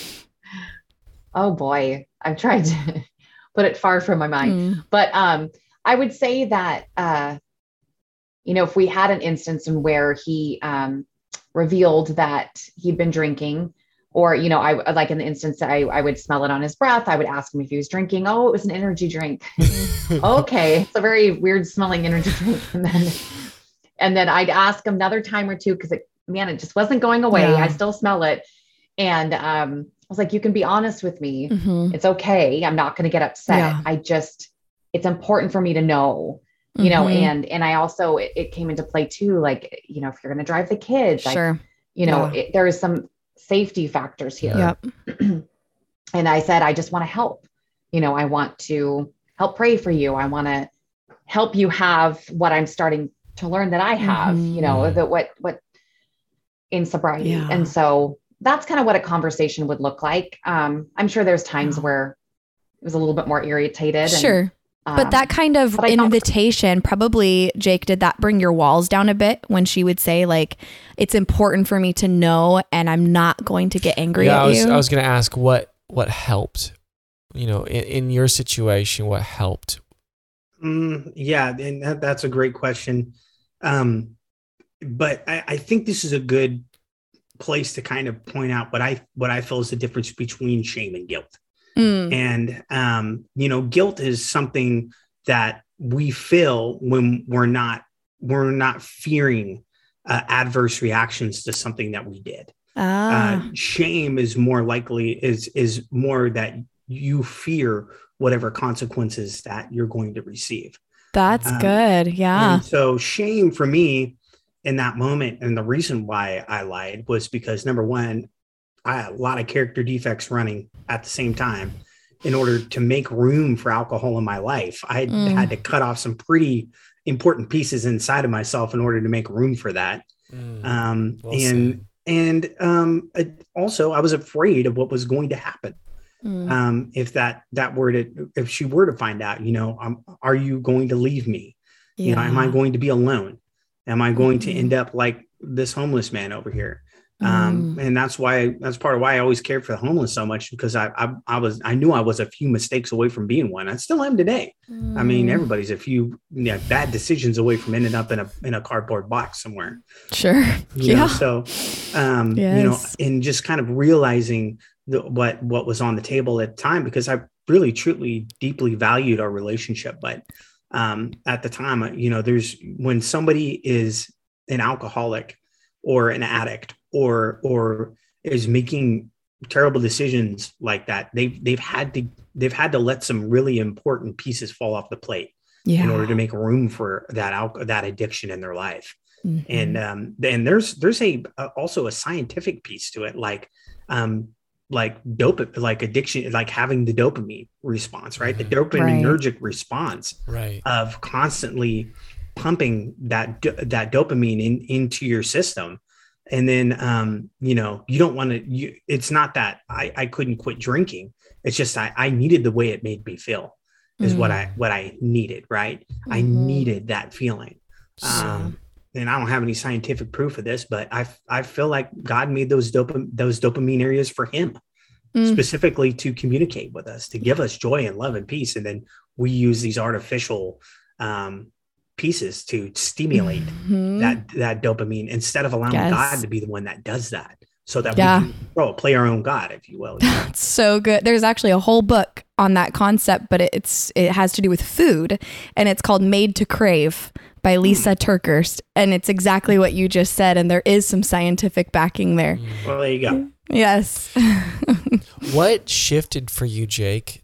Oh boy, I've tried to put it far from my mind, but I would say that, if we had an instance in where he revealed that he'd been drinking, or, I like in the instance, I would smell it on his breath. I would ask him if he was drinking. Oh, it was an energy drink. Okay. It's a very weird smelling energy drink. And then I'd ask him another time or two, because it just wasn't going away. I still smell it. And I was like, you can be honest with me. It's okay. I'm not going to get upset. It's important for me to know, and I also, it came into play too. If you're going to drive the kids, there is some safety factors here. Yep. And I said, I just want to help, I want to help pray for you. I want to help you have what I'm starting to learn that I have, that what in sobriety. And so that's kind of what a conversation would look like. I'm sure there's times where was a little bit more irritated. Sure. But that kind of invitation, probably, Jake, did that bring your walls down a bit when she would say, like, it's important for me to know and I'm not going to get angry at you? I was going to ask what helped, in your situation, what helped? Yeah, and that's a great question. But I think this is a good place to kind of point out what I feel is the difference between shame and guilt. And, guilt is something that we feel when we're not fearing adverse reactions to something that we did. Shame is more likely is more that you fear whatever consequences that you're going to receive. That's good. Yeah. And so shame for me in that moment, and the reason why I lied was because, number one, I had a lot of character defects running at the same time. In order to make room for alcohol in my life, I had to cut off some pretty important pieces inside of myself in order to make room for that. Also, I was afraid of what was going to happen. If she were to find out, are you going to leave me? Yeah. Am I going to be alone? Am I going to end up like this homeless man over here? And that's part of why I always cared for the homeless so much, because I knew I was a few mistakes away from being one. I still am today. I mean, everybody's a few bad decisions away from ending up in a cardboard box somewhere. Sure. So, and just kind of realizing what was on the table at the time, because I really, truly, deeply valued our relationship. But at the time, when somebody is an alcoholic or an addict, or is making terrible decisions like that, they've had to let some really important pieces fall off the plate in order to make room for that addiction in their life. And there's also a scientific piece to it, like addiction, like having the dopamine response, right? The dopaminergic response of constantly pumping that dopamine into your system. And then, you don't want to, it's not that I couldn't quit drinking. It's just, I needed the way it made me feel is what I needed. Right. I needed that feeling. And I don't have any scientific proof of this, but I feel like God made those dopamine areas for him specifically to communicate with us, to give us joy and love and peace. And then we use these artificial, pieces to stimulate that dopamine instead of allowing God to be the one that does that, so that we can play our own God, if you will. That's so good. There's actually a whole book on that concept, but it has to do with food, and it's called Made to Crave by Lisa TerKeurst, and it's exactly what you just said, and there is some scientific backing there. Well, there you go. Yes. What shifted for you, Jake,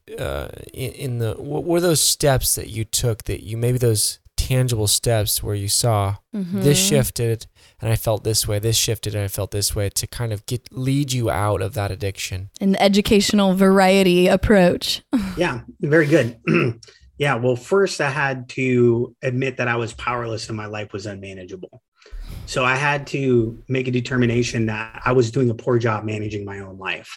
what were those steps that you took, maybe those tangible steps where you saw this shifted and I felt this way, this shifted and I felt this way, to kind of lead you out of that addiction? An educational variety approach. Yeah, very good. Yeah, well, first I had to admit that I was powerless and my life was unmanageable. So I had to make a determination that I was doing a poor job managing my own life.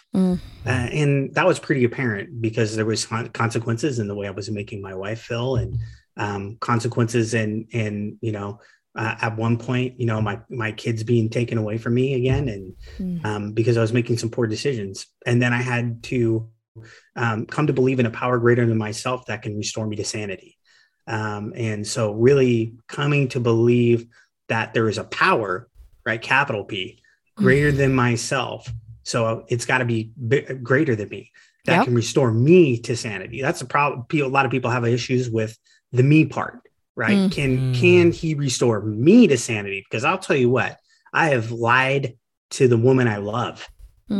And that was pretty apparent because there was consequences in the way I was making my wife feel, and consequences in at one point, my kids being taken away from me again. And because I was making some poor decisions. And then I had to come to believe in a power greater than myself that can restore me to sanity. And so really coming to believe that there is a power, right? Capital P, greater than myself. So it's got to be greater than me that can restore me to sanity. That's a problem. A lot of people have issues with the me part, right? Can he restore me to sanity? Because I'll tell you what, I have lied to the woman I love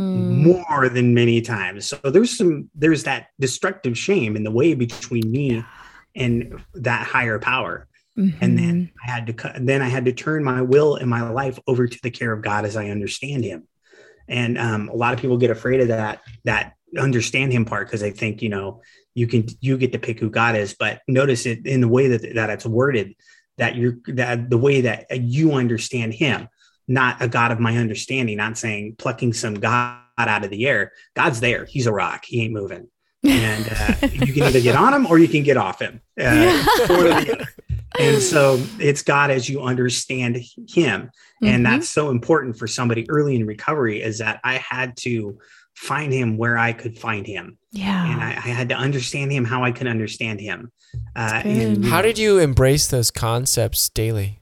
more than many times. So there's that destructive shame in the way between me and that higher power. And then I had to turn my will and my life over to the care of God as I understand him. And a lot of people get afraid of that understand him part, because they think, you get to pick who God is. But notice it in the way that it's worded, that the way that you understand him, not a God of my understanding, not saying plucking some God out of the air. God's there. He's a rock. He ain't moving. And you can either get on him or you can get off him. Or the other. And so it's God as you understand him. And that's so important for somebody early in recovery, is that I had to find him where I could find him. Yeah. And I had to understand him how I could understand him. And how did you embrace those concepts daily?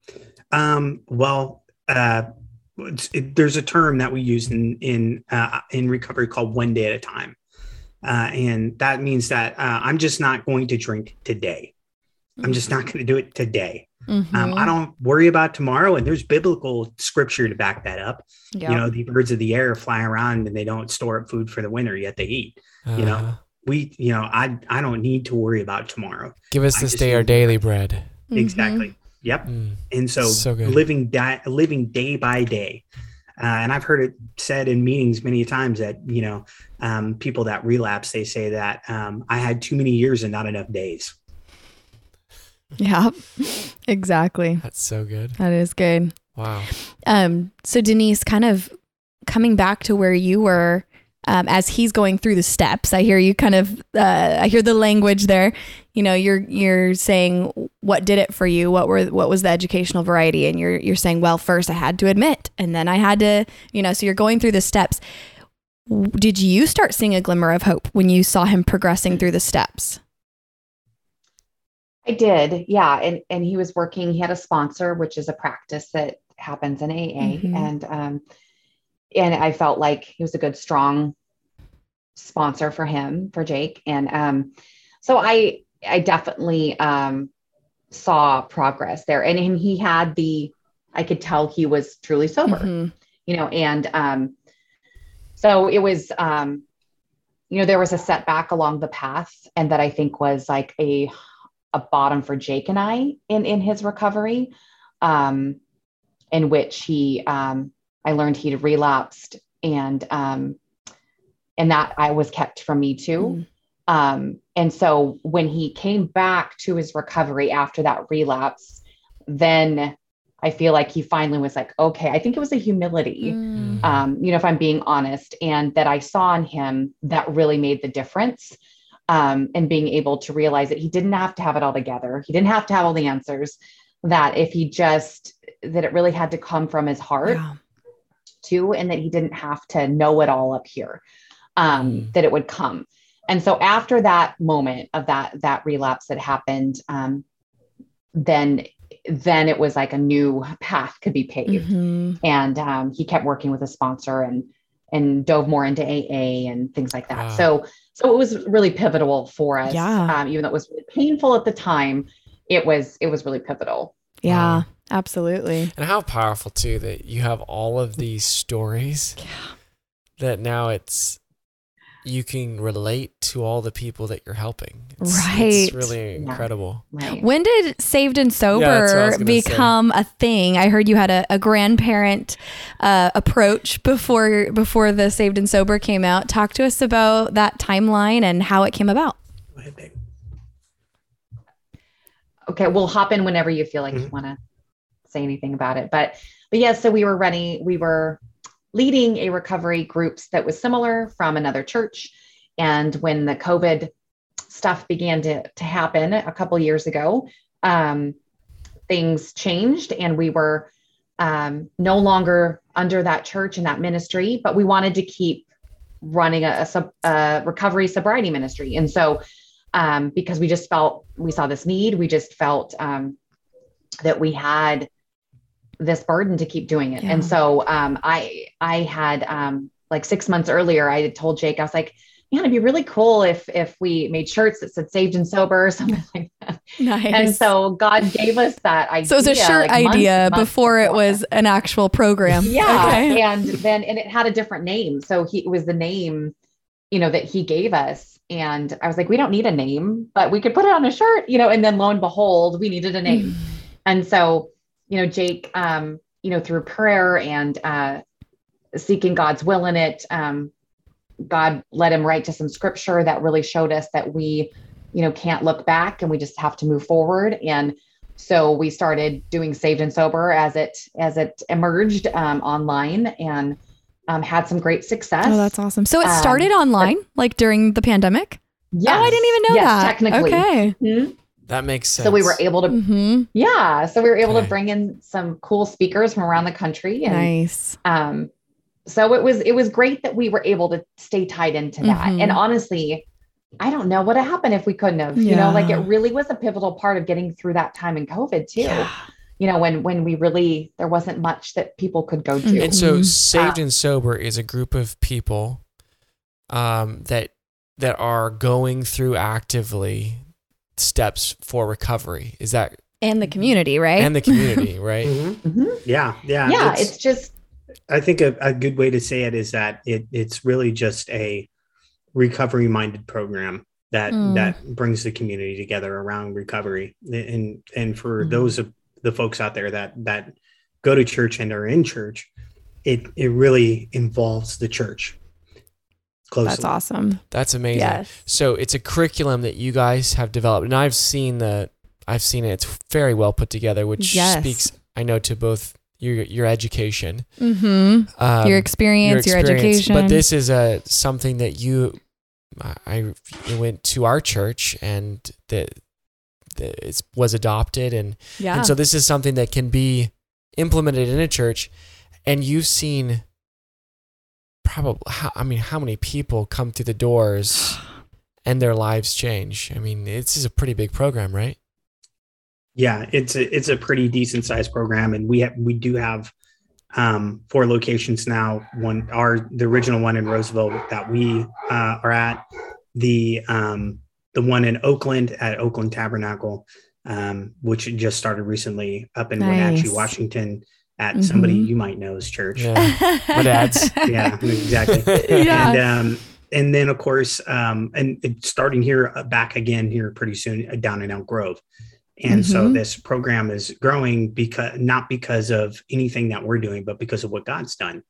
There's a term that we use in recovery called one day at a time. And that means that I'm just not going to drink today. I'm just not going to do it today. I don't worry about tomorrow. And there's biblical scripture to back that up. Yep. You know, the birds of the air fly around and they don't store up food for the winter, yet they eat. You know, I don't need to worry about tomorrow. Give us this day our daily bread. Exactly. Yep. And so living day by day. And I've heard it said in meetings many times that, you know, people that relapse, they say that I had too many years and not enough days. Yeah, exactly. That's so good. That is good. Wow. So Denise, kind of coming back to where you were, as he's going through the steps, I hear you kind of, I hear the language there. You know, you're saying, what did it for you? What was the educational variety? And you're saying, well, first I had to admit, and then I had to, you know, so you're going through the steps. Did you start seeing a glimmer of hope when you saw him progressing through the steps? I did. Yeah. And he was working, he had a sponsor, which is a practice that happens in AA. And I felt like he was a good, strong sponsor for him, for Jake. And so I definitely saw progress there. And he had I could tell he was truly sober, you know, and so it was, you know, there was a setback along the path, and that I think was like a bottom for Jake and I in his recovery, in which I learned he'd relapsed, and that I was kept from me too. And so when he came back to his recovery after that relapse, then I feel like he finally was like, okay, I think it was a humility, you know, if I'm being honest, and that I saw in him that really made the difference. And being able to realize that he didn't have to have it all together. He didn't have to have all the answers, that if that it really had to come from his heart too. And that he didn't have to know it all up here, that it would come. And so after that moment of that relapse that happened, then it was like a new path could be paved. And he kept working with a sponsor and dove more into AA and things like that. Wow. So it was really pivotal for us. Yeah. Even though it was really painful at the time, it was really pivotal. Yeah, absolutely. And how powerful too, that you have all of these stories that now you can relate to all the people that you're helping. It's really incredible. Right. When did Saved and Sober become a thing? I heard you had a grandparent approach before the Saved and Sober came out. Talk to us about that timeline and how it came about. Go ahead, babe. Okay, we'll hop in whenever you feel like you want to say anything about it. But yeah, so we were leading a recovery groups that was similar from another church. And when the COVID stuff began to happen a couple of years ago, things changed, and we were no longer under that church and that ministry, but we wanted to keep running a recovery sobriety ministry. And so because we saw this need, we just felt that we had this burden to keep doing it. Yeah. And so I had like 6 months earlier, I had told Jake, I was like, man, it'd be really cool if we made shirts that said Saved and Sober or something like that. Nice. And so God gave us that idea. So it was a shirt idea months before it was an actual program. Yeah. Okay. And it had a different name. So it was the name, you know, that he gave us. And I was like, we don't need a name, but we could put it on a shirt, you know, and then lo and behold, we needed a name. And so, you know, Jake, you know, through prayer and seeking God's will in it, God led him right to some scripture that really showed us that we, you know, can't look back and we just have to move forward. And so we started doing Saved and Sober as it emerged online. And had some great success. Oh, that's awesome. So it started online, like during the pandemic? Yes. Oh, I didn't even know that. Technically. Okay. Mm-hmm. That makes sense. So we were able to, so we were able Okay. to bring in some cool speakers from around the country. And, Nice. so it was great that we were able to stay tied into that. And honestly, I don't know what would happen if we couldn't have, you know, like it really was a pivotal part of getting through that time in COVID too. Yeah. You know, when we really, there wasn't much that people could go do. And so Saved and Sober is a group of people that are going through actively steps for recovery. Is that? And the community, right? And the community, right? Yeah. Yeah. It's just, I think a good way to say it is that it's really just a recovery minded program that brings the community together around recovery. And for those of the folks out there that go to church and are in church, it really involves the church closely. That's awesome. That's amazing. Yes. So it's a curriculum that you guys have developed, and I've seen it. It's very well put together, which speaks, I know, to both your education, your experience, your education. But this is something that I went to our church, and that it was adopted, and so this is something that can be implemented in a church, and you've seen probably, how many people come through the doors and their lives change? I mean, this is a pretty big program, right? Yeah, it's a pretty decent sized program, and we do have 4 locations now. The original one in Roseville that we are at, the one in Oakland at Oakland Tabernacle, which just started recently up in Wenatchee, Washington, at somebody you might know's church. Yeah. My dad's. Yeah, exactly. And then of course, and it's starting here back again here pretty soon down in Elk Grove. And so this program is growing not because of anything that we're doing, but because of what God's done.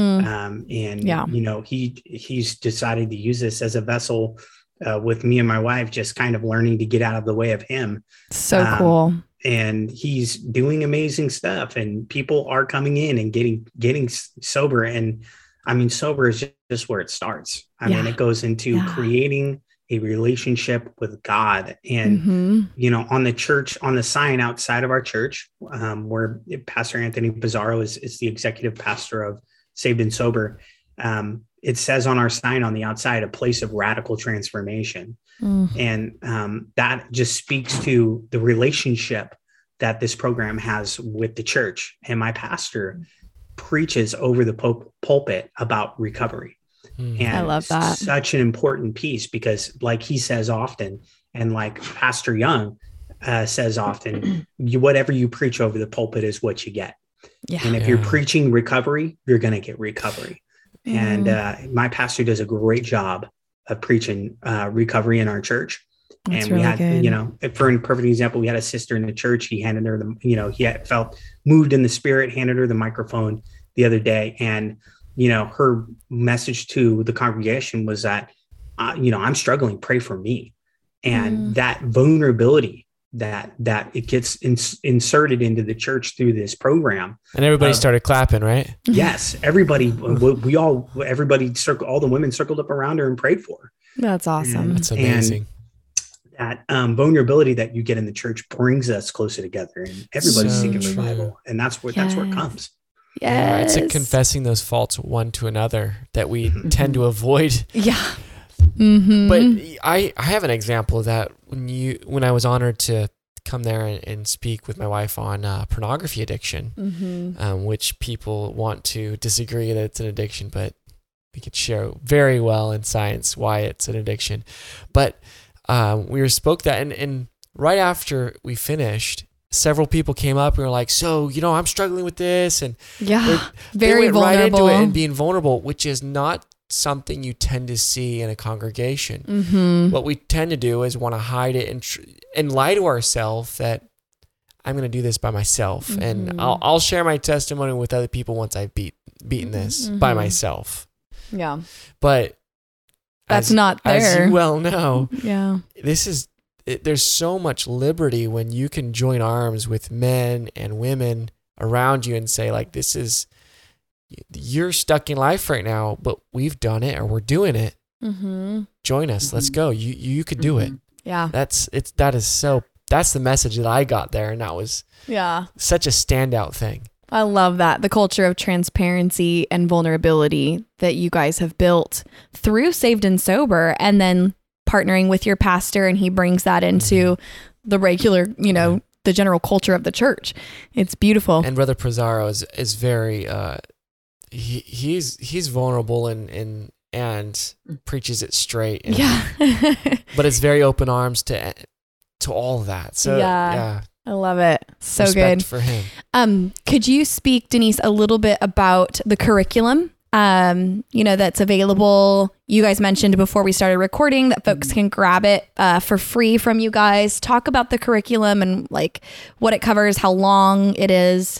You know, he's decided to use this as a vessel with me and my wife, just kind of learning to get out of the way of him. So cool. And he's doing amazing stuff, and people are coming in and getting sober. And I mean, sober is just where it starts. I mean, it goes into creating a relationship with God. And, you know, on the sign outside of our church, where Pastor Anthony Pizarro is the executive pastor of Saved and Sober, it says on our sign on the outside, a place of radical transformation. And that just speaks to the relationship that this program has with the church. And my pastor preaches over the pulpit about recovery. And I love that. Such an important piece, because like he says often, and like Pastor Young says often, whatever you preach over the pulpit is what you get. And if you're preaching recovery, you're going to get recovery. And my pastor does a great job of preaching recovery in our church. That's and we really had, good. you know, for a perfect example, we had a sister in the church. He handed her he had felt moved in the spirit, handed her the microphone the other day. And, you know, her message to the congregation was that, I'm struggling, pray for me. And that vulnerability that it gets inserted into the church through this program. And everybody started clapping, right? Yes. Everybody, all the women circled up around her and prayed for her. That's awesome. That's amazing. And that vulnerability that you get in the church brings us closer together, and everybody's So seeking true. revival. And that's where it comes. Yeah, Yes. it's confessing those faults one to another that we tend to avoid. Yeah. But I have an example of that when I was honored to come there and speak with my wife on pornography addiction, which people want to disagree that it's an addiction, but we could show very well in science why it's an addiction. But we spoke that, and right after we finished, several people came up and were like, so, I'm struggling with this. And very they went vulnerable. right into it and being vulnerable, which is not something you tend to see in a congregation. What we tend to do is want to hide it and lie to ourselves that I'm going to do this by myself. And I'll share my testimony with other people once I've beaten this by myself. Yeah. But that's not there. As you well know, there's so much liberty when you can join arms with men and women around you and say, like, this is you're stuck in life right now, but we've done it or we're doing it. Mm-hmm. Join us. Let's go. You could do it. Yeah. That's the message that I got there. And that was such a standout thing. I love that. The culture of transparency and vulnerability that you guys have built through Saved and Sober, and then partnering with your pastor, and he brings that into the regular, the general culture of the church. It's beautiful. And Brother Pizarro is very, he's vulnerable and preaches it straight. But it's very open arms to all of that. So yeah. I love it. So Respect good for him. Could you speak, Denise, a little bit about the curriculum, that's available? You guys mentioned before we started recording that folks can grab it for free from you guys. Talk about the curriculum and like what it covers, how long it is.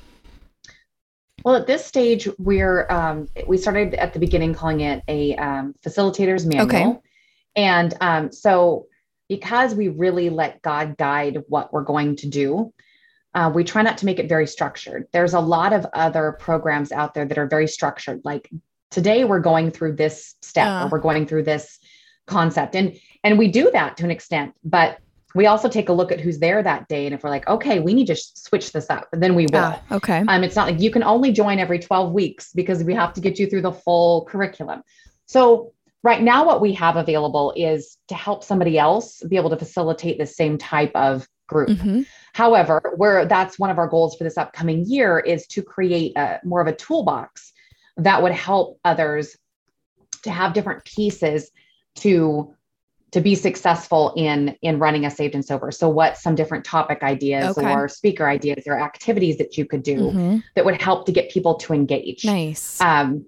Well, at this stage, we started at the beginning calling it a facilitator's manual. Okay. And so because we really let God guide what we're going to do, we try not to make it very structured. There's a lot of other programs out there that are very structured. Like today we're going through this step or we're going through this concept. And we do that to an extent, but we also take a look at who's there that day. And if we're like, okay, we need to switch this up, then we will. Okay. It's not like you can only join every 12 weeks because we have to get you through the full curriculum. So right now, what we have available is to help somebody else be able to facilitate the same type of group. Mm-hmm. However, that's one of our goals for this upcoming year is to create more of a toolbox that would help others to have different pieces to be successful in running a Saved and Sober. So what's some different topic ideas or speaker ideas or activities that you could do that would help to get people to engage? Nice.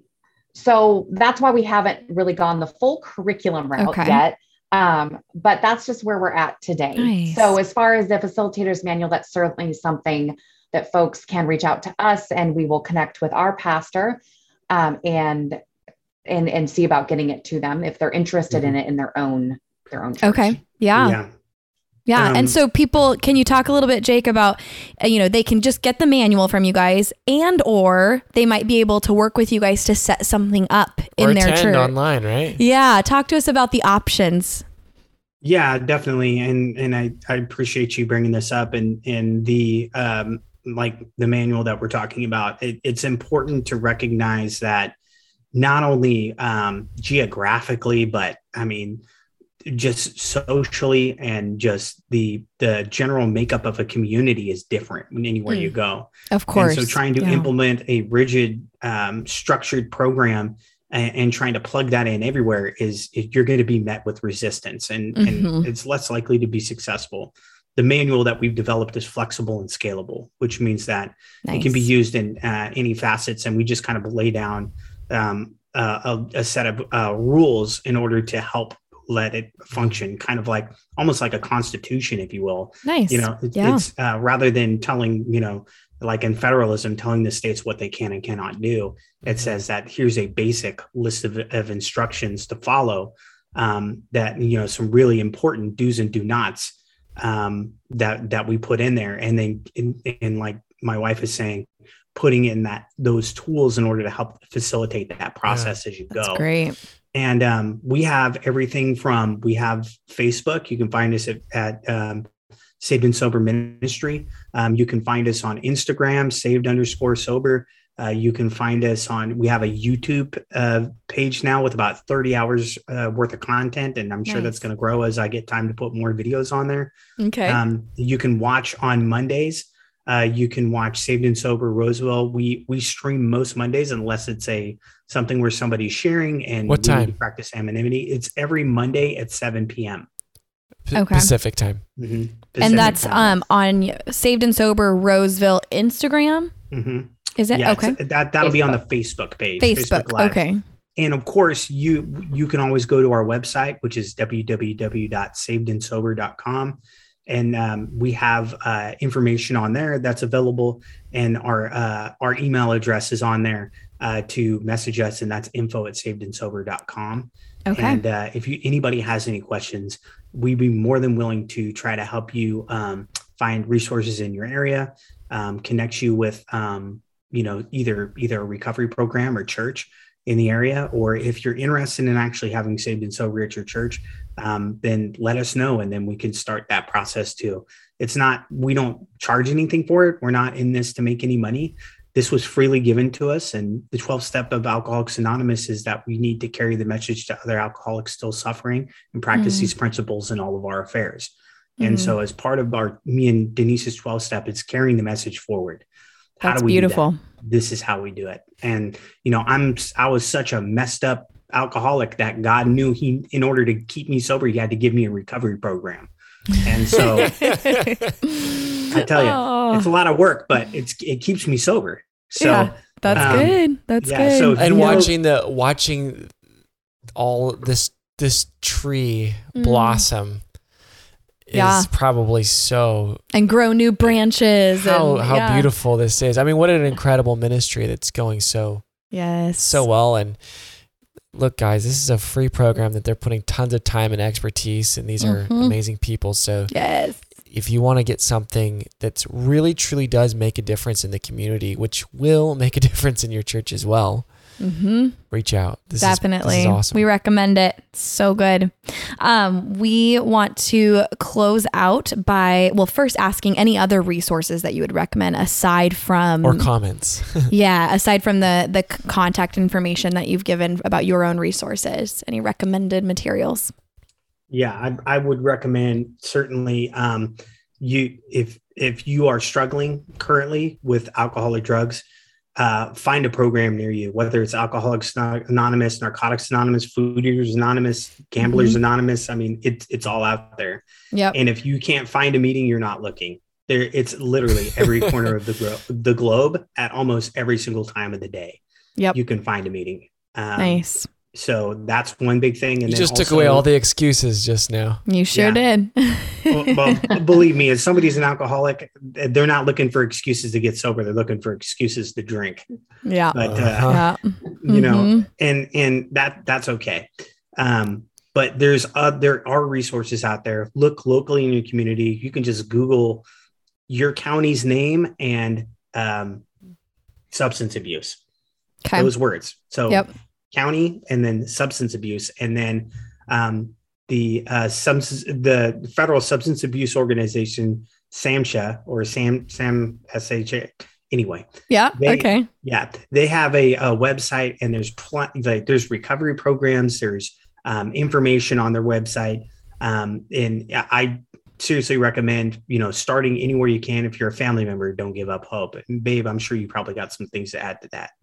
So that's why we haven't really gone the full curriculum route yet. But that's just where we're at today. Nice. So as far as the facilitator's manual, that's certainly something that folks can reach out to us, and we will connect with our pastor and see about getting it to them if they're interested in it in their own church. Okay. Yeah. And so people, can you talk a little bit, Jake, about, they can just get the manual from you guys or they might be able to work with you guys to set something up in their church online, right? Yeah. Talk to us about the options. Yeah, definitely. And I appreciate you bringing this up and the, like the manual that we're talking about. It's important to recognize that not only geographically, but just socially and just the general makeup of a community is different anywhere you go. Of course. And so trying to implement a rigid, structured program and trying to plug that in everywhere you're going to be met with resistance and it's less likely to be successful. The manual that we've developed is flexible and scalable, which means that it can be used in any facets. And we just kind of lay down a set of rules in order to help let it function, kind of like almost like a constitution, if you will. Nice. It's rather than telling, like in federalism, telling the states what they can and cannot do. It says that here's a basic list of instructions to follow, that, some really important do's and do nots that we put in there. And then in like my wife is saying, putting in those tools in order to help facilitate that process as you go. That's great. And we have everything we have Facebook. You can find us at Saved and Sober Ministry. You can find us on Instagram, saved_sober. You can find us we have a YouTube page now with about 30 hours worth of content. And I'm sure that's going to grow as I get time to put more videos on there. Okay. You can watch on Mondays. You can watch Saved and Sober Roseville. We stream most Mondays unless it's something where somebody's sharing and what time? We need to practice anonymity. It's every Monday at 7 p.m. Pacific time. Mm-hmm. And that's on Saved and Sober Roseville Instagram. Mm-hmm. Is it? Yeah, okay. That'll be on the Facebook page. Facebook Live. Okay. And of course, you can always go to our website, which is www.savedandsober.com. And we have information on there that's available, and our email address is on there to message us, and that's info@savedandsober.com. Okay. And if anybody has any questions, we'd be more than willing to try to help you find resources in your area, connect you with either a recovery program or church in the area, or if you're interested in actually having Saved and Sober at your church, then let us know, and then we can start that process too. We don't charge anything for it. We're not in this to make any money. This was freely given to us. And the 12th step of Alcoholics Anonymous is that we need to carry the message to other alcoholics still suffering and practice these principles in all of our affairs. And so as part of me and Denise's 12th step, it's carrying the message forward. How do we beautiful. do that? This is how we do it. And, I was such a messed up alcoholic that God knew in order to keep me sober, he had to give me a recovery program. And so I tell you, it's a lot of work, but it keeps me sober. So yeah, that's good. That's good. So and watching all this tree blossom is probably so, and grow new branches. How beautiful this is. I mean, what an incredible ministry that's going so well. And look, guys, this is a free program that they're putting tons of time and expertise, and these are amazing people. So if you want to get something that's really, truly does make a difference in the community, which will make a difference in your church as well, reach out. Definitely. This is awesome. We recommend it. So good. We want to close out by, first asking any other resources that you would recommend aside from... Or comments. Aside from the contact information that you've given about your own resources. Any recommended materials? Yeah, I would recommend certainly if you are struggling currently with alcohol or drugs, find a program near you, whether it's Alcoholics Anonymous, Narcotics Anonymous, Food Eaters Anonymous, Gamblers Anonymous. I mean, it's all out there. Yep. And if you can't find a meeting, you're not looking. It's literally every corner of the globe at almost every single time of the day. Yep. You can find a meeting. Nice. So that's one big thing. And you just took away all the excuses just now. You sure did. well, believe me, if somebody's an alcoholic, they're not looking for excuses to get sober. They're looking for excuses to drink. Yeah. But, and that's okay. But there are resources out there. Look locally in your community. You can just Google your county's name and substance abuse. Okay. Those words. So county and then substance abuse, and then the Federal Substance Abuse Organization, SAMHSA, or SAMHSA. Anyway. Yeah. They have a website, and there's recovery programs. There's information on their website. And I seriously recommend, starting anywhere you can. If you're a family member, don't give up hope. And babe, I'm sure you probably got some things to add to that.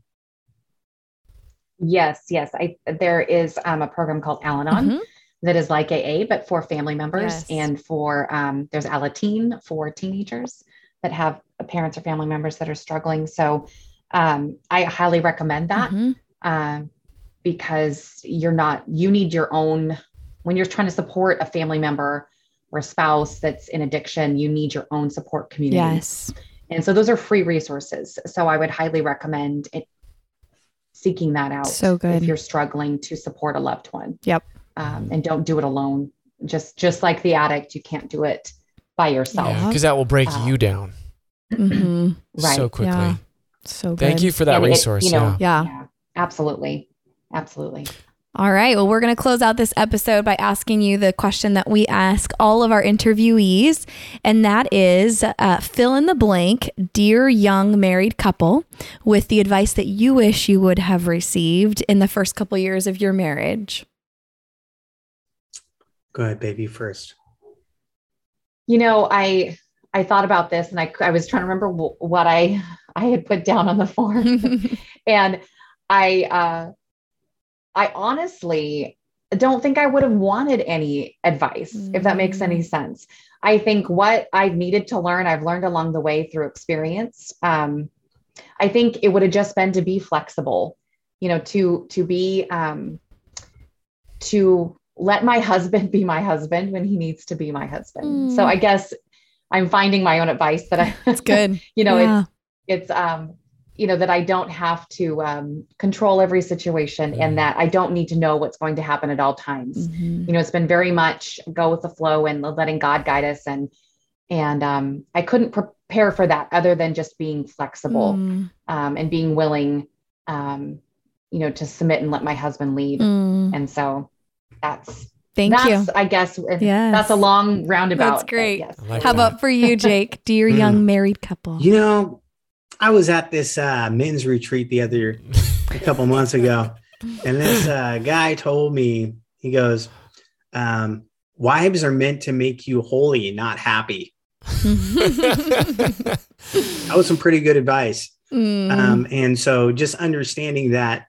Yes. There is a program called Al-Anon that is like AA, but for family members, and for there's Alateen for teenagers that have parents or family members that are struggling. So I highly recommend that because you need your own, when you're trying to support a family member or a spouse that's in addiction, you need your own support community. Yes. And so those are free resources. So I would highly recommend seeking that out. So good. If you're struggling to support a loved one. Yep. And don't do it alone. Just like the addict, you can't do it by yourself. Yeah, because that will break you down. Right. So quickly. Yeah. So good. Thank you for that resource. Yeah, absolutely. All right. Well, we're going to close out this episode by asking you the question that we ask all of our interviewees. And that is fill in the blank, dear young married couple, with the advice that you wish you would have received in the first couple years of your marriage. Go ahead, baby, first. I thought about this, and I was trying to remember what I had put down on the form. And I honestly don't think I would have wanted any advice, if that makes any sense. I think what I've needed to learn, I've learned along the way through experience. I think it would have just been to be flexible, to be, to let my husband be my husband when he needs to be my husband. So I guess I'm finding my own advice that It's good. It's that I don't have to control every situation, and that I don't need to know what's going to happen at all times. It's been very much go with the flow and letting God guide us. And, And I couldn't prepare for that other than just being flexible and being willing, to submit and let my husband lead. And so that's I guess that's a long roundabout. That's great. Yes. How about for you, Jake? Dear young married couple. I was at this men's retreat a couple months ago, and this guy told me, he goes, wives are meant to make you holy, not happy. That was some pretty good advice. And so just understanding that,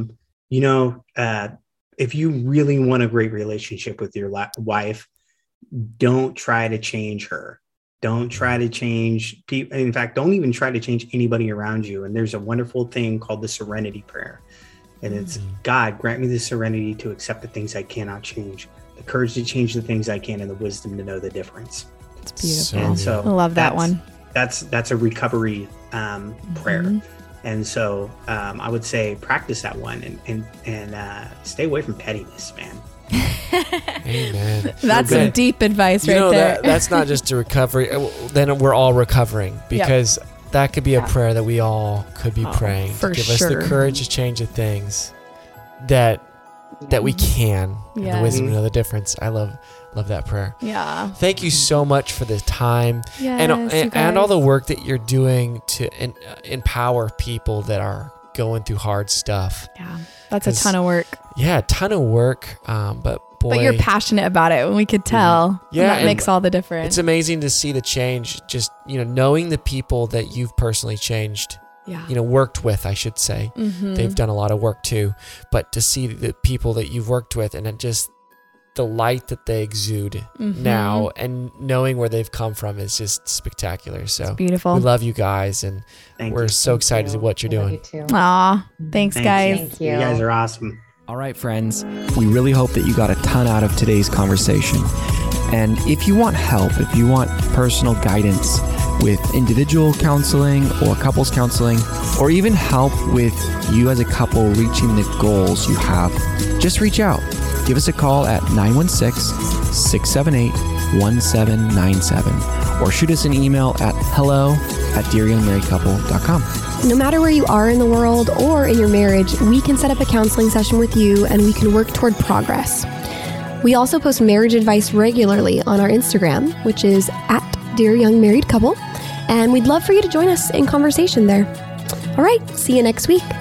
if you really want a great relationship with your wife, don't try to change her. Don't try to change people. In fact, don't even try to change anybody around you. And there's a wonderful thing called the serenity prayer. And it's, God, grant me the serenity to accept the things I cannot change, the courage to change the things I can, and the wisdom to know the difference. It's beautiful. And so I love that one. That's a recovery prayer. And so I would say practice that one and stay away from pettiness, man. Amen. That's some deep advice right there. That's not just a recovery. Then we're all recovering, because that could be a prayer that we all could be praying to give us the courage to change the things that we can, and the wisdom to know the difference. I love that prayer. Yeah. Thank you so much for the time and all the work that you're doing to empower people that are going through hard stuff. Yeah. That's a ton of work. Yeah, a ton of work. But boy, but you're passionate about it, and we could tell. Yeah, and that makes all the difference. It's amazing to see the change. Just knowing the people that you've personally changed. Yeah. Worked with, I should say. They've done a lot of work too. But to see the people that you've worked with, and it just the light that they exude now, and knowing where they've come from is just spectacular. So it's beautiful. We love you guys, and we're so excited at what you're doing. Aw, thanks guys. Thank you. You guys are awesome. All right, friends, we really hope that you got a ton out of today's conversation. And if you want help, if you want personal guidance with individual counseling or couples counseling, or even help with you as a couple reaching the goals you have, just reach out. Give us a call at 916-678-1797 or shoot us an email at hello@dearyoungmarriedcouple.com. No matter where you are in the world or in your marriage, we can set up a counseling session with you and we can work toward progress. We also post marriage advice regularly on our Instagram, which is @dearyoungmarriedcouple, and we'd love for you to join us in conversation there. All right, see you next week.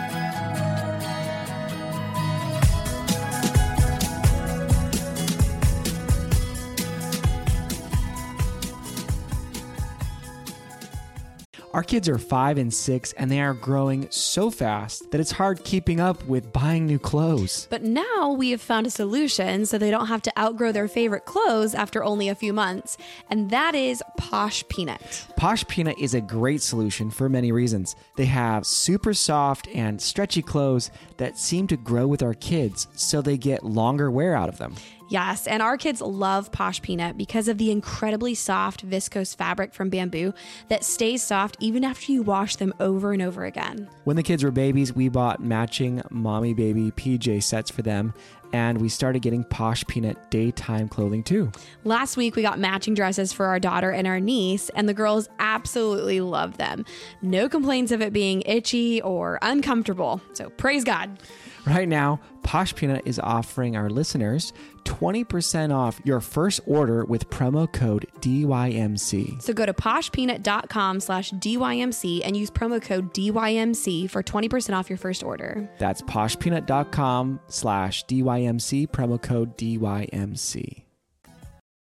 Our kids are 5 and 6, and they are growing so fast that it's hard keeping up with buying new clothes. But now we have found a solution so they don't have to outgrow their favorite clothes after only a few months, and that is Posh Peanut. Posh Peanut is a great solution for many reasons. They have super soft and stretchy clothes that seem to grow with our kids, so they get longer wear out of them. Yes, and our kids love Posh Peanut because of the incredibly soft viscose fabric from bamboo that stays soft even after you wash them over and over again. When the kids were babies, we bought matching mommy baby PJ sets for them, and we started getting Posh Peanut daytime clothing too. Last week, we got matching dresses for our daughter and our niece, and the girls absolutely love them. No complaints of it being itchy or uncomfortable, so praise God. Right now, Posh Peanut is offering our listeners 20% off your first order with promo code DYMC. So go to poshpeanut.com/DYMC and use promo code DYMC for 20% off your first order. That's poshpeanut.com/DYMC, promo code DYMC.